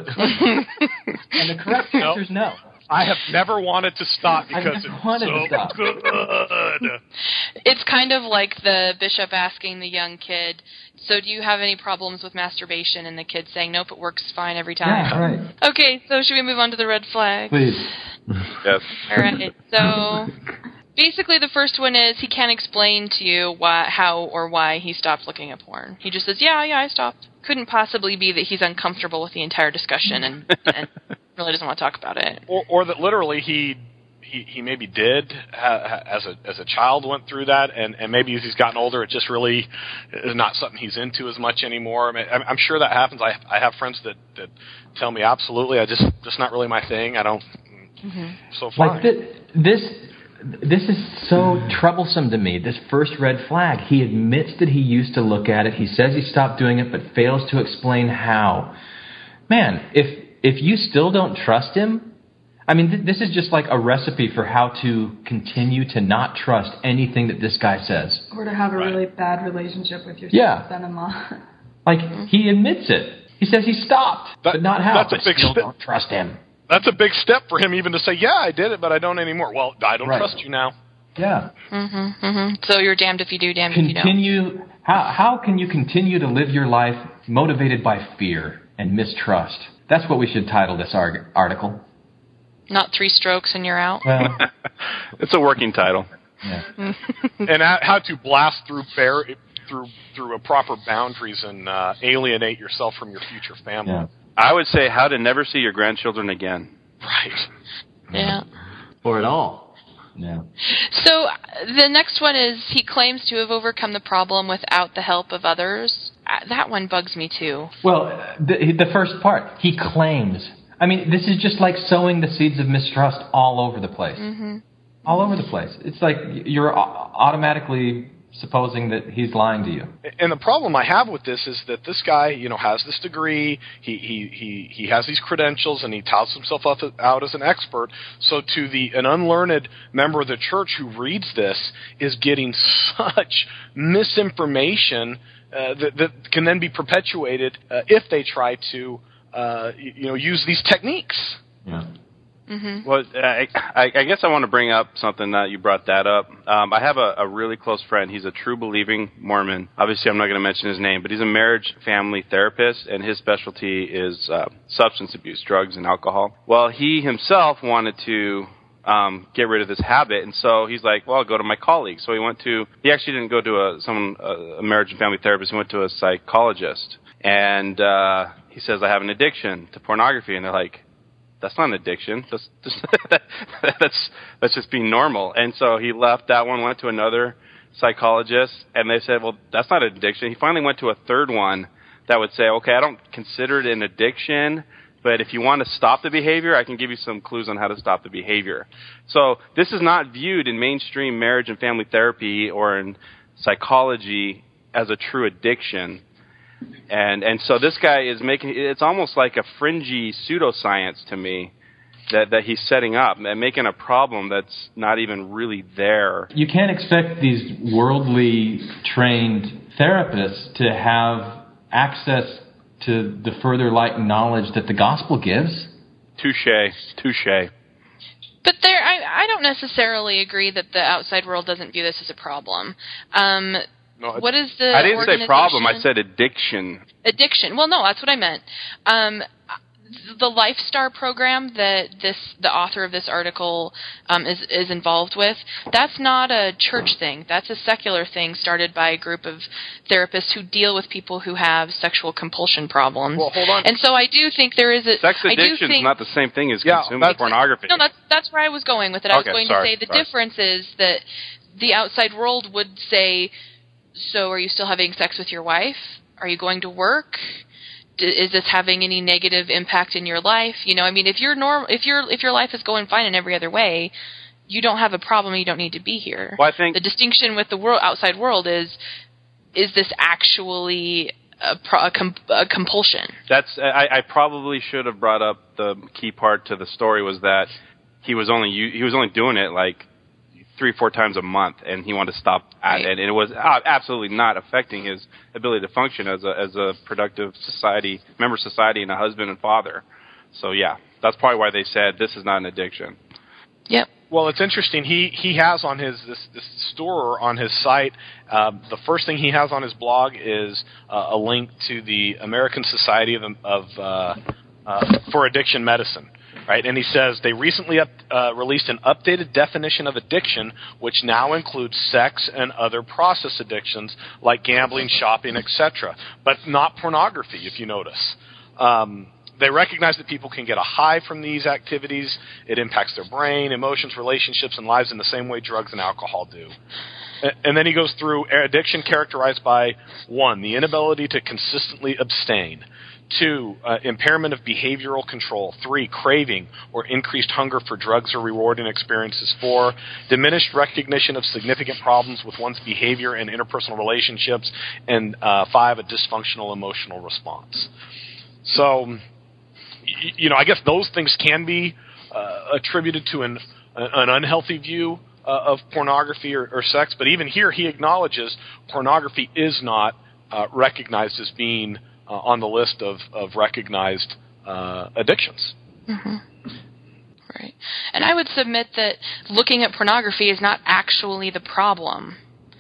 and the correct nope. answer is no. I have never wanted to stop because it's wanted so to stop. good. It's kind of like the bishop asking the young kid, so do you have any problems with masturbation? And the kid saying, nope, it works fine every time. Yeah, right. Okay, so should we move on to the red flag? Please. Yes. All right, so basically the first one is he can't explain to you why, how or why he stopped looking at porn. He just says, yeah, yeah, I stopped. Couldn't possibly be that he's uncomfortable with the entire discussion and, and really doesn't want to talk about it. Or, or that literally he he, he maybe did ha, as a as a child went through that, and, and maybe as he's gotten older, it just really is not something he's into as much anymore. I mean, I'm, I'm sure that happens. I I have friends that, that tell me absolutely, I just just not really my thing. I don't. Mm-hmm. So fine. Like th- this. This is so troublesome to me, this first red flag. He admits that he used to look at it. He says he stopped doing it, but fails to explain how. Man, if if you still don't trust him, I mean, th- this is just like a recipe for how to continue to not trust anything that this guy says. Or to have a right. really bad relationship with your yeah. son-in-law. Like, he admits it. He says he stopped, that, but not how. That's a I big still sti- don't trust him. That's a big step for him even to say, yeah, I did it, but I don't anymore. Well, I don't right. trust you now. Yeah. Mm-hmm, mm-hmm. So you're damned if you do, damned continue, if you don't. How, how can you continue to live your life motivated by fear and mistrust? That's what we should title this arg- article. Not three strokes and you're out. Well, it's a working title. Yeah. And how to blast through bar- through through a proper boundaries and uh, alienate yourself from your future family. Yeah. I would say how to never see your grandchildren again. Right. Yeah. Or at all. Yeah. So the next one is he claims to have overcome the problem without the help of others. Uh, that one bugs me too. Well, the, the first part, he claims. I mean, this is just like sowing the seeds of mistrust all over the place. Mm-hmm. All over the place. It's like you're automatically supposing that he's lying to you. And the problem I have with this is that this guy, you know, has this degree, he he he, he has these credentials, and he touts himself out, out as an expert. So to the an unlearned member of the church who reads this is getting such misinformation uh, that, that can then be perpetuated uh, if they try to, uh, you know, use these techniques. Yeah. Mm-hmm. Well, I, I, I guess I want to bring up something that you brought that up. Um, I have a, a really close friend. He's a true believing Mormon. Obviously, I'm not going to mention his name, but he's a marriage family therapist, and his specialty is uh, substance abuse, drugs, and alcohol. Well, he himself wanted to um, get rid of this habit, and so he's like, well, I'll go to my colleague. So he went to, he actually didn't go to a, someone, a, a marriage and family therapist. He went to a psychologist, and uh, he says, I have an addiction to pornography, and they're like, that's not an addiction. That's just, that's that's just being normal. And so he left that one, went to another psychologist, and they said, well, that's not an addiction. He finally went to a third one that would say, okay, I don't consider it an addiction, but if you want to stop the behavior, I can give you some clues on how to stop the behavior. So this is not viewed in mainstream marriage and family therapy or in psychology as a true addiction. And and so this guy is making, it's almost like a fringy pseudoscience to me. that, that he's setting up and making a problem that's not even really there. You can't expect these worldly trained therapists to have access to the further light and knowledge that the gospel gives. Touche, touche. But there, I, I don't necessarily agree that the outside world doesn't view this as a problem. Um, no, what is the I didn't say problem, I said addiction. Addiction. Well, no, that's what I meant. Um, the LifeStar program that this the author of this article um, is is involved with, that's not a church thing. That's a secular thing started by a group of therapists who deal with people who have sexual compulsion problems. Well, hold on. And so I do think there is a sex addiction is not the same thing as yeah, consuming pornography. No, that's that's where I was going with it. I okay, was going sorry, to say the sorry. difference is that the outside world would say, so are you still having sex with your wife? Are you going to work? Is this having any negative impact in your life? You know, I mean, if you're norm, if your if your life is going fine in every other way, you don't have a problem. You don't need to be here. Well, I think the distinction with the world, outside world, is is this actually a, pro, a, com, a compulsion? That's I, I probably should have brought up the key part to the story was that he was only he was only doing it like three, four times a month, and he wanted to stop at right. it. And it was absolutely not affecting his ability to function as a as a productive society member of society and a husband and father. So yeah, that's probably why they said this is not an addiction. Yep. Well, it's interesting. He he has on his this, this store on his site. Uh, the first thing he has on his blog is uh, a link to the American Society of, of uh, uh, for Addiction Medicine. Right, and he says they recently up, uh, released an updated definition of addiction, which now includes sex and other process addictions like gambling, shopping, et cetera, but not pornography, if you notice. Um, they recognize that people can get a high from these activities. It impacts their brain, emotions, relationships, and lives in the same way drugs and alcohol do. And then he goes through addiction characterized by, one, the inability to consistently abstain. Two, uh, impairment of behavioral control. Three, craving or increased hunger for drugs or rewarding experiences. Four, diminished recognition of significant problems with one's behavior and interpersonal relationships. And uh, five, a dysfunctional emotional response. So, y- you know, I guess those things can be uh, attributed to an, an unhealthy view uh, of pornography or, or sex. But even here, he acknowledges pornography is not uh, recognized as being Uh, on the list of, of recognized uh, addictions. Mm-hmm. Right. And I would submit that looking at pornography is not actually the problem.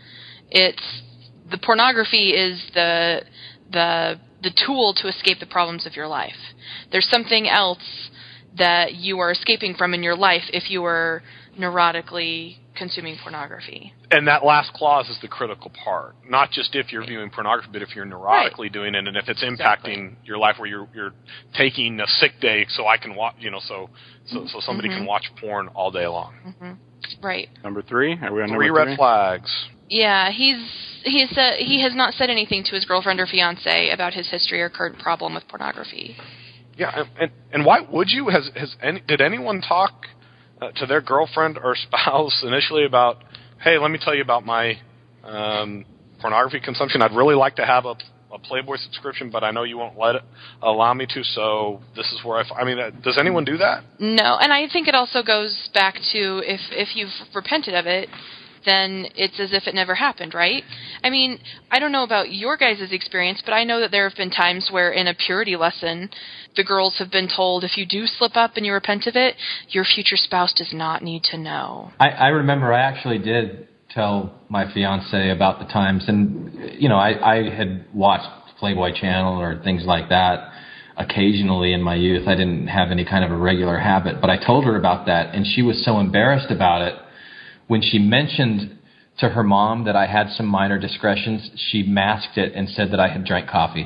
It's the pornography is the the the tool to escape the problems of your life. There's something else that you are escaping from in your life if you are neurotically consuming pornography. And that last clause is the critical part. Not just if you're viewing pornography, but if you're neurotically right. doing it, and if it's impacting exactly. your life, where you're you're taking a sick day so I can watch, you know, so so so somebody mm-hmm. can watch porn all day long. Mm-hmm. Right. Number three. Are we on three number red three? flags? Yeah, he's he's uh, he has not said anything to his girlfriend or fiance about his history or current problem with pornography. Yeah, and and, and why would you? Has has any, did anyone talk Uh, to their girlfriend or spouse initially about, hey, let me tell you about my um, pornography consumption. I'd really like to have a, a Playboy subscription, but I know you won't let it allow me to, so this is where I... F-. I mean, uh, does anyone do that? No, and I think it also goes back to if, if you've repented of it, then it's as if it never happened, right? I mean, I don't know about your guys' experience, but I know that there have been times where in a purity lesson, the girls have been told if you do slip up and you repent of it, your future spouse does not need to know. I, I remember I actually did tell my fiance about the times, and, you know, I, I had watched Playboy Channel or things like that occasionally in my youth. I didn't have any kind of a regular habit, but I told her about that, and she was so embarrassed about it. When she mentioned to her mom that I had some minor discretions, she masked it and said that I had drank coffee.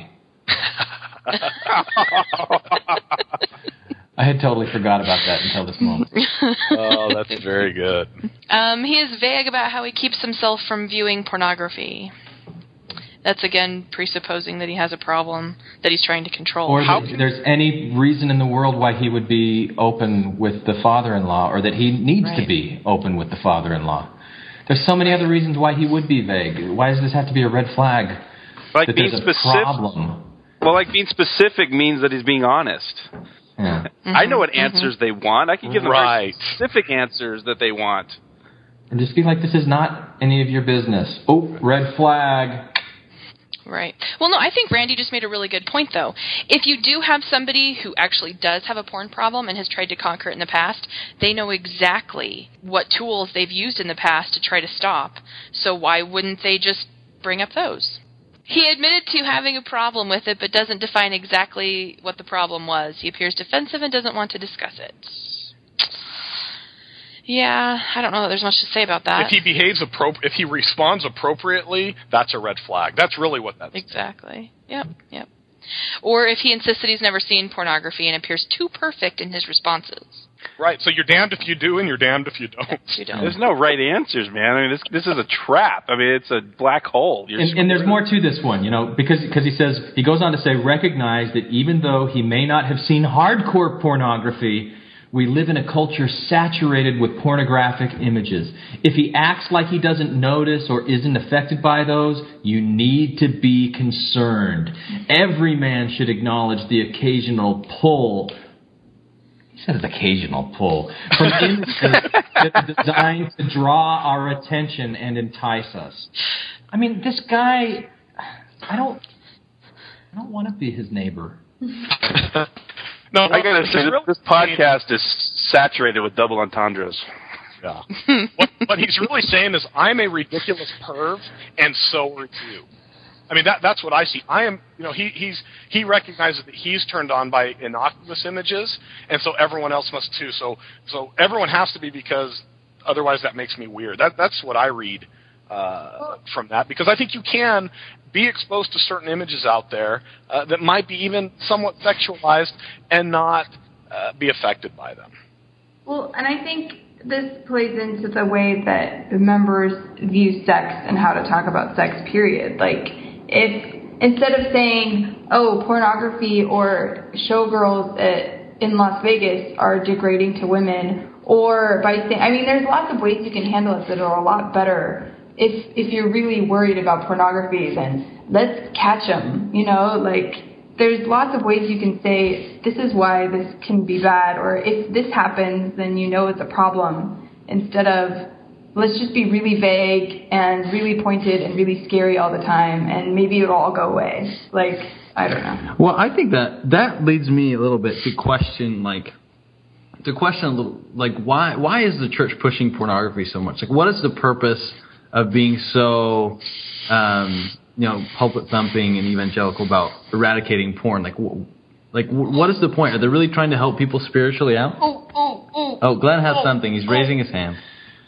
I had totally forgot about that until this moment. Oh, that's very good. Um, he is vague about how he keeps himself from viewing pornography. That's, again, presupposing that he has a problem that he's trying to control. Or How that there's any reason in the world why he would be open with the father-in-law, or that he needs right. to be open with the father-in-law. There's so many other reasons why he would be vague. Why does this have to be a red flag? Like that being there's a specific. problem? Well, like being specific means that he's being honest. Yeah. Mm-hmm, I know what mm-hmm. answers they want. I can give them Right. very specific answers that they want. And just be like, this is not any of your business. Oh, red flag. Right. Well, no, I think Randy just made a really good point, though. If you do have somebody who actually does have a porn problem and has tried to conquer it in the past, they know exactly what tools they've used in the past to try to stop. So why wouldn't they just bring up those? He admitted to having a problem with it, but doesn't define exactly what the problem was. He appears defensive and doesn't want to discuss it. Yeah, I don't know that there's much to say about that. If he behaves appro- if he responds appropriately, that's a red flag. That's really what that's. Exactly. Yep, yep. Or if he insists that he's never seen pornography and appears too perfect in his responses. Right, so you're damned if you do and you're damned if you don't. You don't. There's no right answers, man. I mean, this this is a trap. I mean, it's a black hole. You're And, and there's more to this one, you know, because because he says, he goes on to say, recognize that even though he may not have seen hardcore pornography, we live in a culture saturated with pornographic images. If he acts like he doesn't notice or isn't affected by those, you need to be concerned. Every man should acknowledge the occasional pull. He said it's occasional pull from images that are designed to draw our attention and entice us. I mean, this guy, I don't, I don't want to be his neighbor. No, I gotta say, really, this podcast is saturated with double entendres. Yeah. what, what he's really saying is, I'm a ridiculous perv, and so are you. I mean, that that's what I see. I am, you know, he he's he recognizes that he's turned on by innocuous images, and so everyone else must too. So so everyone has to be, because otherwise that makes me weird. That that's what I read uh, from that, because I think you can be exposed to certain images out there uh, that might be even somewhat sexualized and not uh, be affected by them. Well, and I think this plays into the way that the members view sex and how to talk about sex, period. Like, if instead of saying, oh, pornography or showgirls at, in Las Vegas are degrading to women, or by saying, I mean, there's lots of ways you can handle it that are a lot better. If if you're really worried about pornography, then let's catch them, you know, like, there's lots of ways you can say, this is why this can be bad, or if this happens, then you know it's a problem, instead of, let's just be really vague and really pointed and really scary all the time, and maybe it'll all go away. Like, I don't know. Well, I think that that leads me a little bit to question, like, to question a little, like, why why is the church pushing pornography so much? Like, what is the purpose of being so, um, you know, pulpit thumping and evangelical about eradicating porn? Like, w- like w- what is the point? Are they really trying to help people spiritually out? Oh, oh, oh. Oh, Glenn has oh, something. He's oh. raising his hand.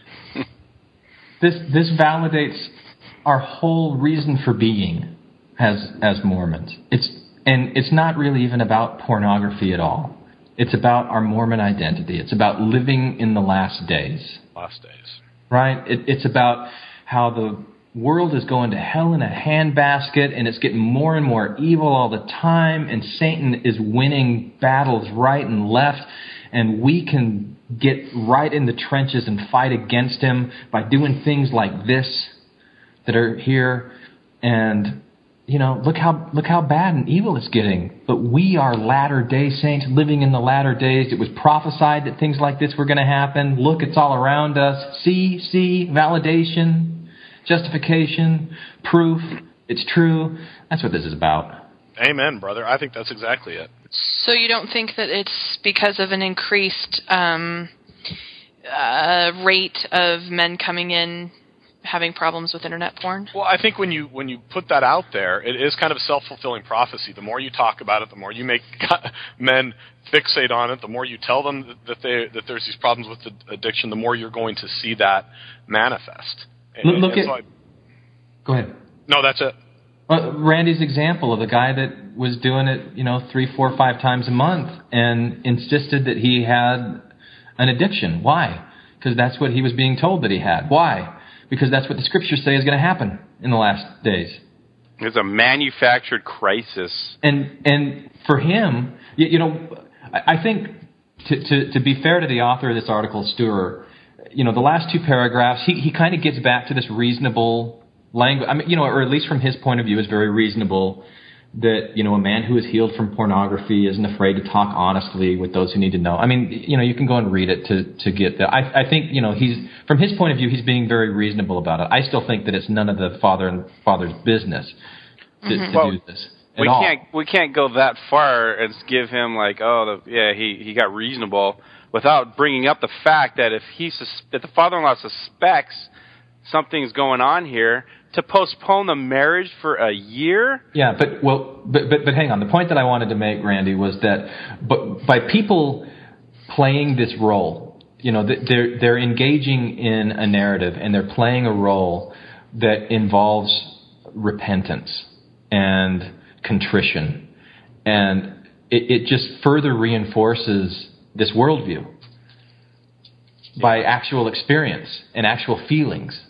This this validates our whole reason for being as as Mormons. It's and it's not really even about pornography at all. It's about our Mormon identity. It's about living in the last days. Last days. Right? It, it's about how the world is going to hell in a handbasket, and it's getting more and more evil all the time, and Satan is winning battles right and left, and we can get right in the trenches and fight against him by doing things like this that are here. And, you know, look how look how bad and evil it's getting. But we are latter-day saints living in the latter days. It was prophesied that things like this were going to happen. Look, it's all around us. See, see, validation, justification, proof, it's true. That's what this is about. Amen, brother. I think that's exactly it. So you don't think that it's because of an increased um, uh, rate of men coming in having problems with internet porn? Well, I think when you when you put that out there, it is kind of a self-fulfilling prophecy. The more you talk about it, the more you make men fixate on it, the more you tell them that they that there's these problems with the addiction, the more you're going to see that manifest. Look, And, look and at. so I, Go ahead. no, that's it. Uh, Randy's example of a guy that was doing it, you know, three, four, five times a month and insisted that he had an addiction. Why? Because that's what he was being told that he had. Why? Because that's what the scriptures say is going to happen in the last days. It's a manufactured crisis. And and for him, you, you know, I, I think to, to to be fair to the author of this article, Steurer, you know, the last two paragraphs, he he kind of gets back to this reasonable language. I mean, you know, or at least from his point of view, is very reasonable that, you know, a man who is healed from pornography isn't afraid to talk honestly with those who need to know. I mean, you know, you can go and read it to, to get that. I, I think, you know, he's, from his point of view, he's being very reasonable about it. I still think that it's none of the father and father's business to, mm-hmm. to well, do this. We all. can't, we can't go that far and give him like, oh, the, yeah, he, he got reasonable without bringing up the fact that if he, sus- if the father-in-law suspects something's going on here, to postpone the marriage for a year? Yeah, but well, but, but but hang on. The point that I wanted to make, Randy, was that but by people playing this role, you know, they're they're engaging in a narrative and they're playing a role that involves repentance and contrition, and it, it just further reinforces this worldview by actual experience and actual feelings.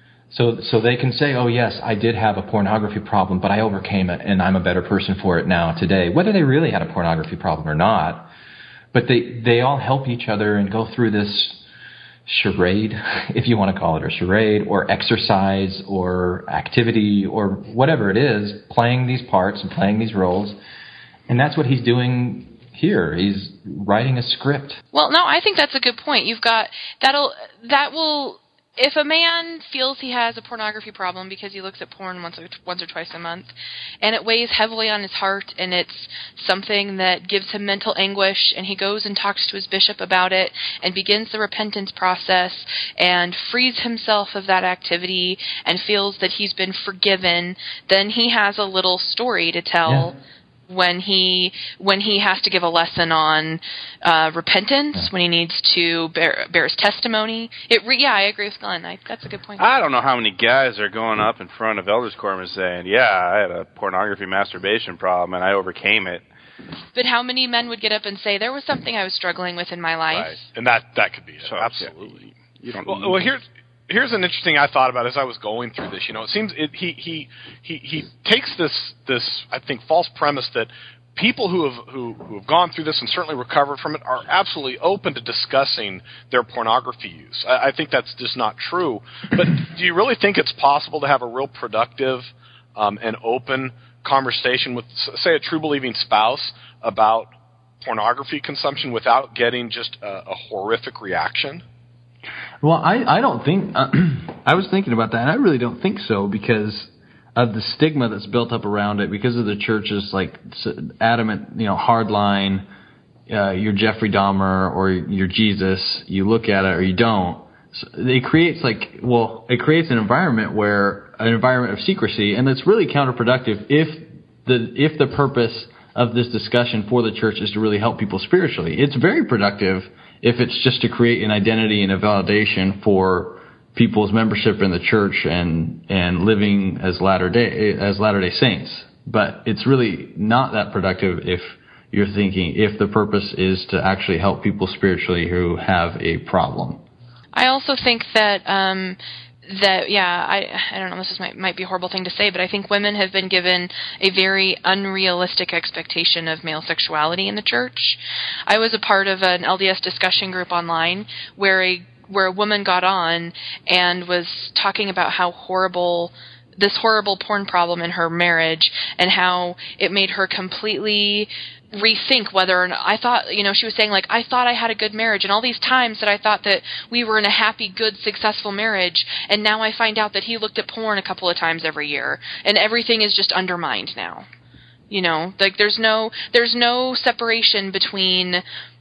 So so they can say, oh, yes, I did have a pornography problem, but I overcame it, and I'm a better person for it now today, whether they really had a pornography problem or not. But they, they all help each other and go through this charade, if you want to call it a charade, or exercise or activity or whatever it is, playing these parts and playing these roles. And that's what he's doing here. He's writing a script. Well, no, I think that's a good point. You've got, that'll, that will... If a man feels he has a pornography problem because he looks at porn once or, once or twice a month, and it weighs heavily on his heart, and it's something that gives him mental anguish, and he goes and talks to his bishop about it and begins the repentance process and frees himself of that activity and feels that he's been forgiven, then he has a little story to tell. Yeah. When he when he has to give a lesson on uh, repentance, yeah. when he needs to bear, bear his testimony. It re, yeah, I agree with Glenn. I, that's a good point. I don't know how many guys are going up in front of elders' quorum and saying, yeah, I had a pornography masturbation problem and I overcame it. But how many men would get up and say, there was something I was struggling with in my life? Right. And that, that could be it. So, absolutely. Yeah, you don't well, well, here's... Here's an interesting I thought about as I was going through this. You know, it seems it, he he he he takes this this I think false premise that people who have who, who have gone through this and certainly recovered from it are absolutely open to discussing their pornography use. I, I think that's just not true. But do you really think it's possible to have a real productive um, and open conversation with, say, a true believing spouse about pornography consumption without getting just a, a horrific reaction? Well, I, I don't think uh, – I was thinking about that, and I really don't think so because of the stigma that's built up around it, because of the church's, like, adamant, you know, hard line, uh, you're Jeffrey Dahmer or you're Jesus, you look at it or you don't. So it creates, like – well, it creates an environment where – an environment of secrecy, and it's really counterproductive if the if the purpose of this discussion for the church is to really help people spiritually. It's very productive if it's just to create an identity and a validation for people's membership in the church and and living as Latter Day as Latter Day Saints. But it's really not that productive if you're thinking if the purpose is to actually help people spiritually who have a problem. I also think that um, that yeah, I I don't know. This is might might be a horrible thing to say, but I think women have been given a very unrealistic expectation of male sexuality in the church. I was a part of an L D S discussion group online where a where a woman got on and was talking about how horrible this horrible porn problem in her marriage and how it made her completely rethink whether or not, I thought, you know, she was saying, like, I thought I had a good marriage, and all these times that I thought that we were in a happy, good, successful marriage, and now I find out that he looked at porn a couple of times every year, and everything is just undermined now. You know, like, there's no, there's no separation between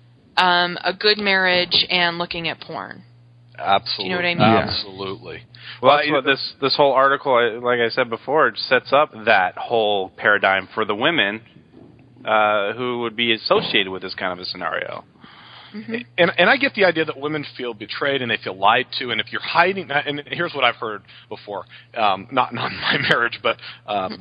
um, a good marriage and looking at porn. Absolutely. Do you know what I mean? Absolutely. Well, that's what this this whole article, like I said before, it sets up that whole paradigm for the women uh, who would be associated with this kind of a scenario. Mm-hmm. And and I get the idea that women feel betrayed and they feel lied to, and if you're hiding, and here's what I've heard before, um, not not in my marriage, but um,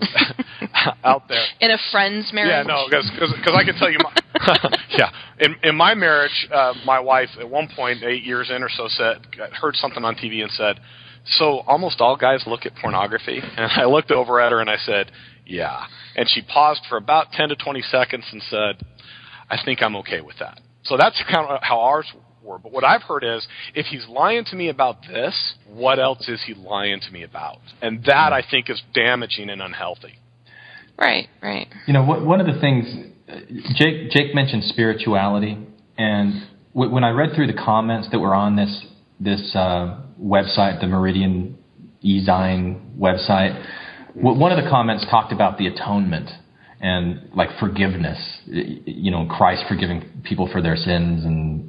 out there in a friend's marriage. Yeah, no, because I can tell you, my, yeah, in in my marriage, uh, my wife at one point, eight years in or so, said heard something on T V and said, "So almost all guys look at pornography," and I looked over at her and I said, "Yeah," and she paused for about ten to twenty seconds and said, "I think I'm okay with that." So that's kind of how ours were. But what I've heard is, if he's lying to me about this, what else is he lying to me about? And that, I think, is damaging and unhealthy. Right, right. You know, what, one of the things, Jake Jake mentioned spirituality, and w- when I read through the comments that were on this this uh, website, the Meridian E-Zine website, w- one of the comments talked about the atonement and like forgiveness, you know, Christ forgiving people for their sins, and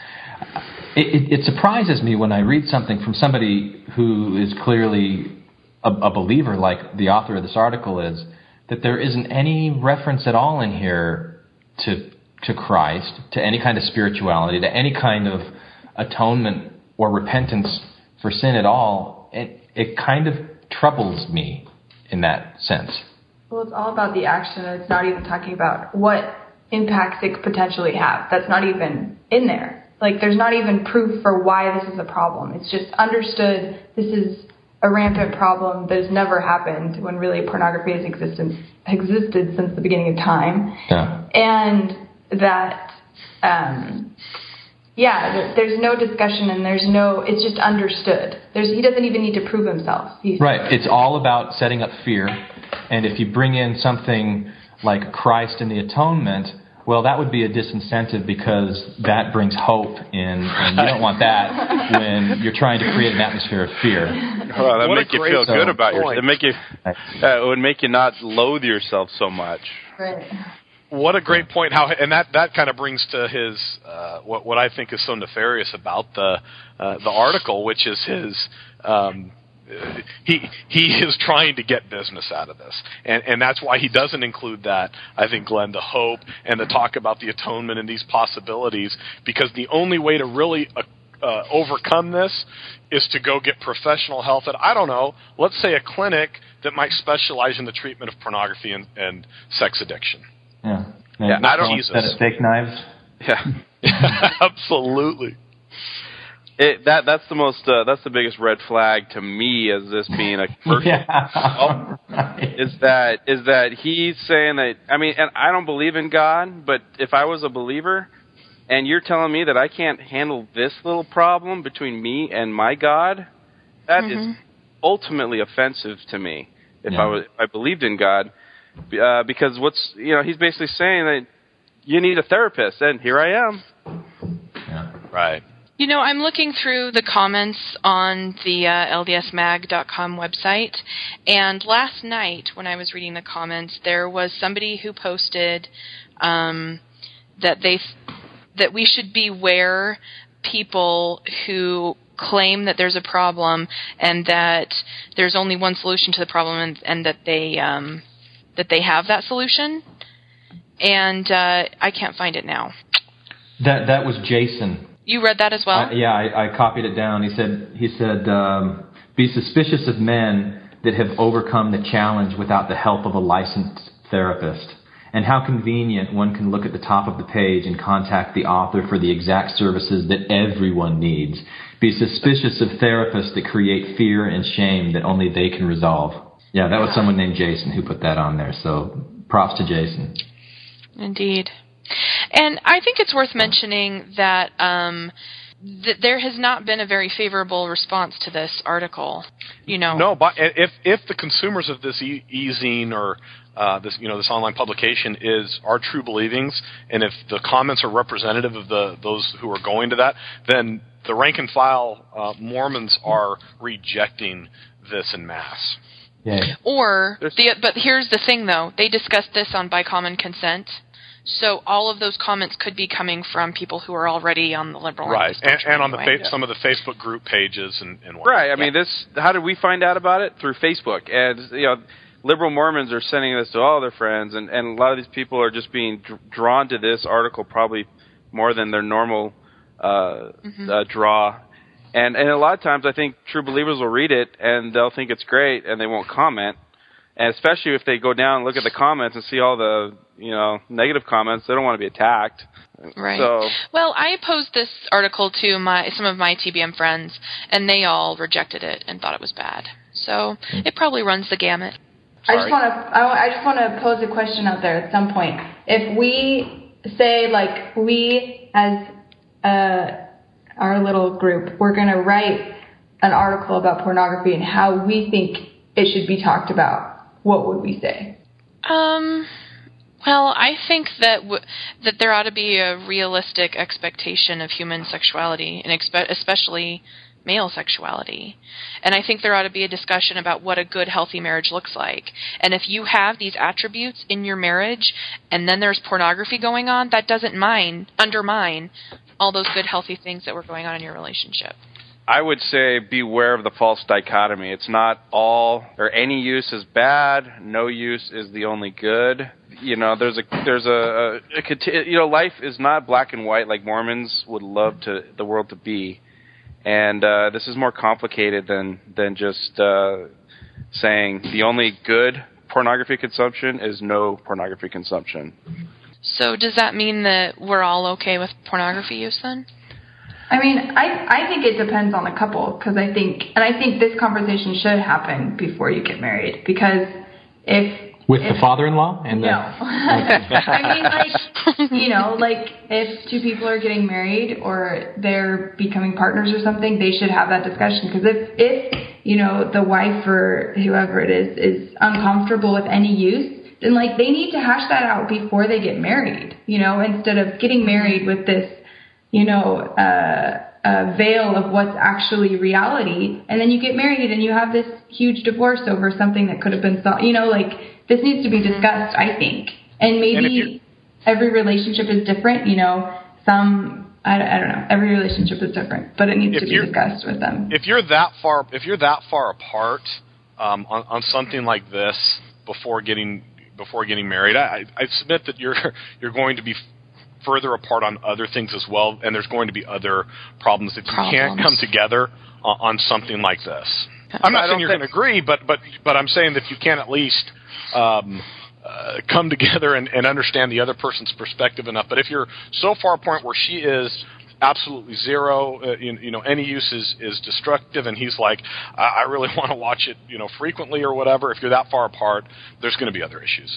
it, it, it surprises me when I read something from somebody who is clearly a, a believer, like the author of this article is, that there isn't any reference at all in here to to Christ, to any kind of spirituality, to any kind of atonement or repentance for sin at all. It, it kind of troubles me in that sense. Well, it's all about the action, and it's not even talking about what impacts it could potentially have. That's not even in there. Like, there's not even proof for why this is a problem. It's just understood this is a rampant problem that has never happened, when really pornography has existed, existed since the beginning of time. Yeah. And that, um, yeah, there's no discussion, and there's no, it's just understood. There's, he doesn't even need to prove himself. He's, right. It's all about setting up fear. And if you bring in something like Christ and the atonement, well, that would be a disincentive, because that brings hope in, and you don't want that when you're trying to create an atmosphere of fear. Well, that What make a you great feel good about point. yourself. It make you, uh, it would make you not loathe yourself so much. right. What a great point! How and that, that kind of brings to his uh, what what I think is so nefarious about the uh, the article, which is his um, he he is trying to get business out of this, and and that's why he doesn't include that. I think, Glenn, the hope and the talk about the atonement and these possibilities, because the only way to really uh, uh, overcome this is to go get professional help at, I don't know, let's say a clinic that might specialize in the treatment of pornography and, and sex addiction. Yeah. Yeah, I don't- Instead of fake knives. Yeah. Absolutely. It, that that's the most uh, that's the biggest red flag to me as this being a commercial. Yeah. Right. Is that is that he's saying that, I mean, and I don't believe in God, but if I was a believer and you're telling me that I can't handle this little problem between me and my God, that Mm-hmm. is ultimately offensive to me. If Yeah. I was if I believed in God, uh, because what's you know he's basically saying that you need a therapist, and here I am. Yeah. Right. You know, I'm looking through the comments on the uh, L D S mag dot com website, and last night when I was reading the comments, there was somebody who posted um, that they that we should beware people who claim that there's a problem and that there's only one solution to the problem, and, and that they um, that they have that solution. And uh, I can't find it now. That that was Jason. You read that as well? Uh, yeah, I, I copied it down. He said, he said, um, be suspicious of men that have overcome the challenge without the help of a licensed therapist. And how convenient one can look at the top of the page and contact the author for the exact services that everyone needs. Be suspicious of therapists that create fear and shame that only they can resolve. Yeah, that was someone named Jason who put that on there. So props to Jason. Indeed. And I think it's worth mentioning that um, that there has not been a very favorable response to this article. You know, No, but if if the consumers of this e- e-zine or uh, this you know this online publication is are true believings, and if the comments are representative of the those who are going to that, then the rank and file uh, Mormons are rejecting this en masse. Yeah. or the but here's the thing though, they discussed this on By Common Consent. So all of those comments could be coming from people who are already on the liberal end of Right, the spectrum and, and on the anyway. fa- some of the Facebook group pages and, and whatnot. Right. I mean, this. How did we find out about it? Through Facebook, and you know, liberal Mormons are sending this to all their friends, and, and a lot of these people are just being dr- drawn to this article probably more than their normal uh, Mm-hmm. uh, draw. And and a lot of times, I think true believers will read it and they'll think it's great, and they won't comment. And especially if they go down and look at the comments and see all the you know negative comments, they don't want to be attacked. Right. So, well, I posed this article to my some of my T B M friends, and they all rejected it and thought it was bad. So it probably runs the gamut. I just want to I, I just want to pose a question out there at some point. If we say, like, we as uh, our little group, we're going to write an article about pornography and how we think it should be talked about, what would we say? Um, well, I think that w- that there ought to be a realistic expectation of human sexuality, and expe- especially male sexuality. And I think there ought to be a discussion about what a good, healthy marriage looks like. And if you have these attributes in your marriage, and then there's pornography going on, that doesn't mind, undermine all those good, healthy things that were going on in your relationship. I would say beware of the false dichotomy. It's not all or any use is bad. No use is the only good. You know, there's a there's a, a, a you know, life is not black and white like Mormons would love to the world to be, and uh, this is more complicated than than just uh, saying the only good pornography consumption is no pornography consumption. So does that mean that we're all okay with pornography use then? I mean, I I think it depends on the couple, because I think, and I think this conversation should happen before you get married, because if with if, the father-in-law and no, the I mean, like, you know, like if two people are getting married or they're becoming partners or something, they should have that discussion, because if if you know the wife or whoever it is is uncomfortable with any use, then like they need to hash that out before they get married, you know, instead of getting married with this, you know, uh, uh, veil of what's actually reality, and then you get married and you have this huge divorce over something that could have been solved. You know, like, this needs to be discussed, I think. And maybe and every relationship is different, you know, some, I, I don't know, every relationship is different, but it needs to be discussed with them. If you're that far, if you're that far apart um, on, on something like this before getting before getting married, I, I submit that you're you're going to be further apart on other things as well, and there's going to be other problems if you problems. can't come together on, on something like this. I'm not saying you're going to agree, but but but I'm saying that you can at least um, uh, come together and, and understand the other person's perspective enough. But if you're so far apart where she is absolutely zero, uh, you, you know, any use is, is destructive, and he's like, I, I really want to watch it, you know, frequently or whatever. If you're that far apart, there's going to be other issues.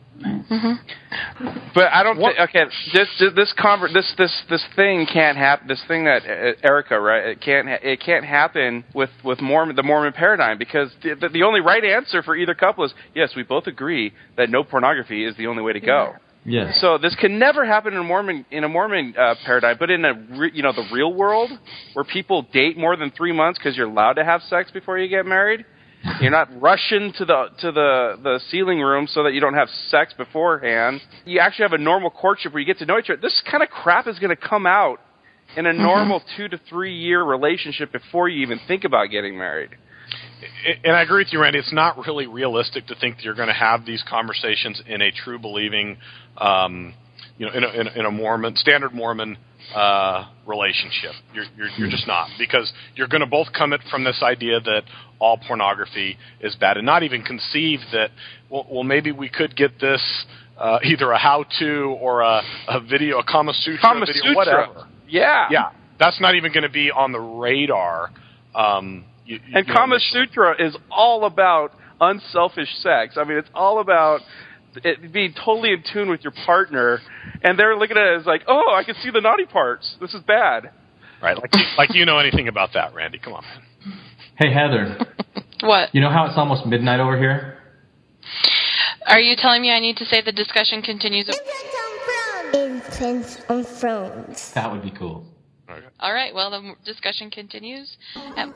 Mm-hmm. But I don't think, okay, this this conver- this this this thing can't happen. This thing that uh, Erica, right? It can't ha- it can't happen with with Mormon the Mormon paradigm, because the, the the only right answer for either couple is yes, we both agree that no pornography is the only way to go. Yes. So this can never happen in a Mormon in a Mormon uh, paradigm, but in a re- you know the real world where people date more than three months because you're allowed to have sex before you get married. You're not rushing to the to the, the ceiling room so that you don't have sex beforehand. You actually have a normal courtship where you get to know each other. This kind of crap is going to come out in a normal mm-hmm. two to three year relationship before you even think about getting married. And I agree with you, Randy. It's not really realistic to think that you're going to have these conversations in a true believing, um, you know, in a, in a, in a Mormon standard Mormon uh, relationship. You're, you're you're just not, because you're going to both come at from this idea that all pornography is bad, and not even conceive that well, well maybe we could get this uh, either a how-to or a, a video, a Kama Sutra Kama video, Sutra. whatever. Yeah, yeah, that's not even going to be on the radar. Um, you, you and know, Kama initially. Sutra is all about unselfish sex. I mean, it's all about it being totally in tune with your partner, and they're looking at it as like, oh, I can see the naughty parts. This is bad. Right, like, like you know anything about that, Randy. Come on, man. Hey, Heather. What? You know how it's almost midnight over here? Are you telling me I need to say the discussion continues? Infants on Thrones. That would be cool. Okay. All right, well, the discussion continues. At-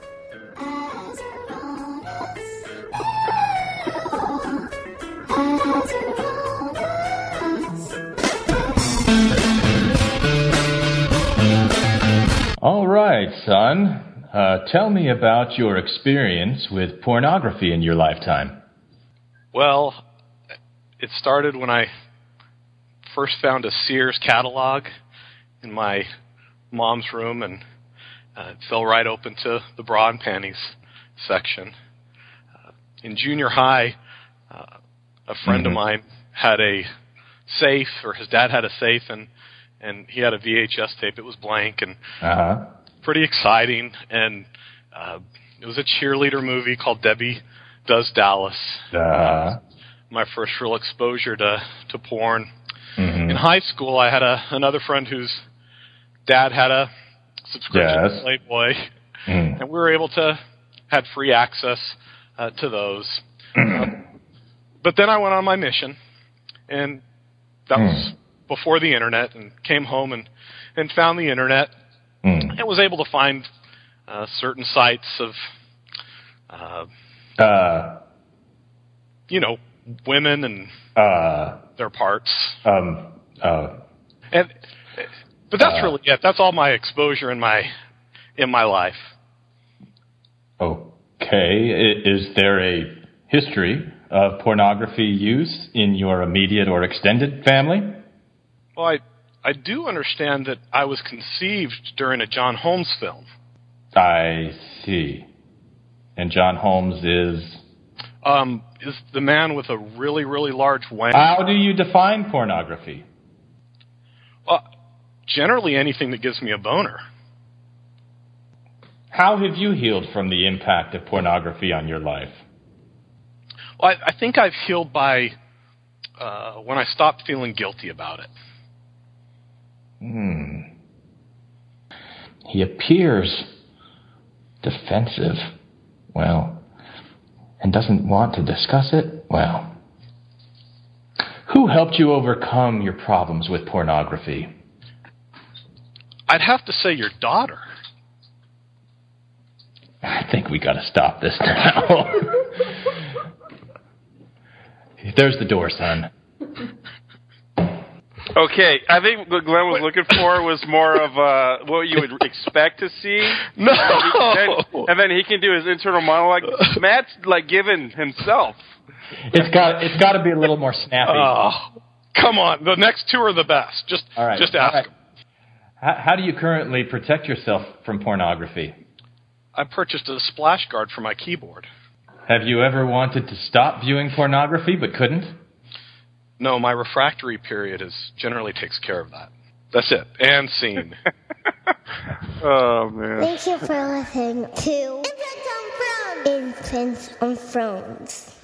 All right, son. Uh, tell me about your experience with pornography in your lifetime. Well, it started when I first found a Sears catalog in my mom's room, and uh, it fell right open to the bra and panties section. Uh, in junior high, uh, a friend Mm-hmm. of mine had a safe, or his dad had a safe, and, and he had a V H S tape. It was blank and Uh-huh. pretty exciting, and uh, it was a cheerleader movie called Debbie Does Dallas. Uh-huh. My first real exposure to, to porn. Mm-hmm. In high school, I had a, another friend whose dad had a subscription Yes. to Playboy, Mm. and we were able to had free access uh, to those. Uh, but then I went on my mission, and that mm. was before the internet, and came home and, and found the internet, mm. and was able to find uh, certain sites of, uh, uh, you know, women and uh, their parts. Um, uh, and but that's uh, really it. That's all my exposure in my in my life. Okay. Is there a history of pornography use in your immediate or extended family? Well, I I do understand that I was conceived during a John Holmes film. I see. And John Holmes is? Um, is the man with a really, really large wang. How do you define pornography? Well, generally anything that gives me a boner. How have you healed from the impact of pornography on your life? Well, I, I think I've healed by uh, when I stopped feeling guilty about it. Hmm. He appears defensive. Well, and doesn't want to discuss it? Well. Who helped you overcome your problems with pornography? I'd have to say your daughter. I think we gotta stop this now. There's the door, son. Okay, I think what Glenn was looking for was more of uh, what you would expect to see. No! And then, and then he can do his internal monologue. Matt's like giving himself. It's got it's got to be a little more snappy. Oh, come on. The next two are the best. Just, All right. just ask All right. them. How, how do you currently protect yourself from pornography? I purchased a splash guard for my keyboard. Have you ever wanted to stop viewing pornography but couldn't? No, my refractory period is generally takes care of that. That's it. And scene. Oh, man. Thank you for listening to Infants on Thrones. Infants on Thrones.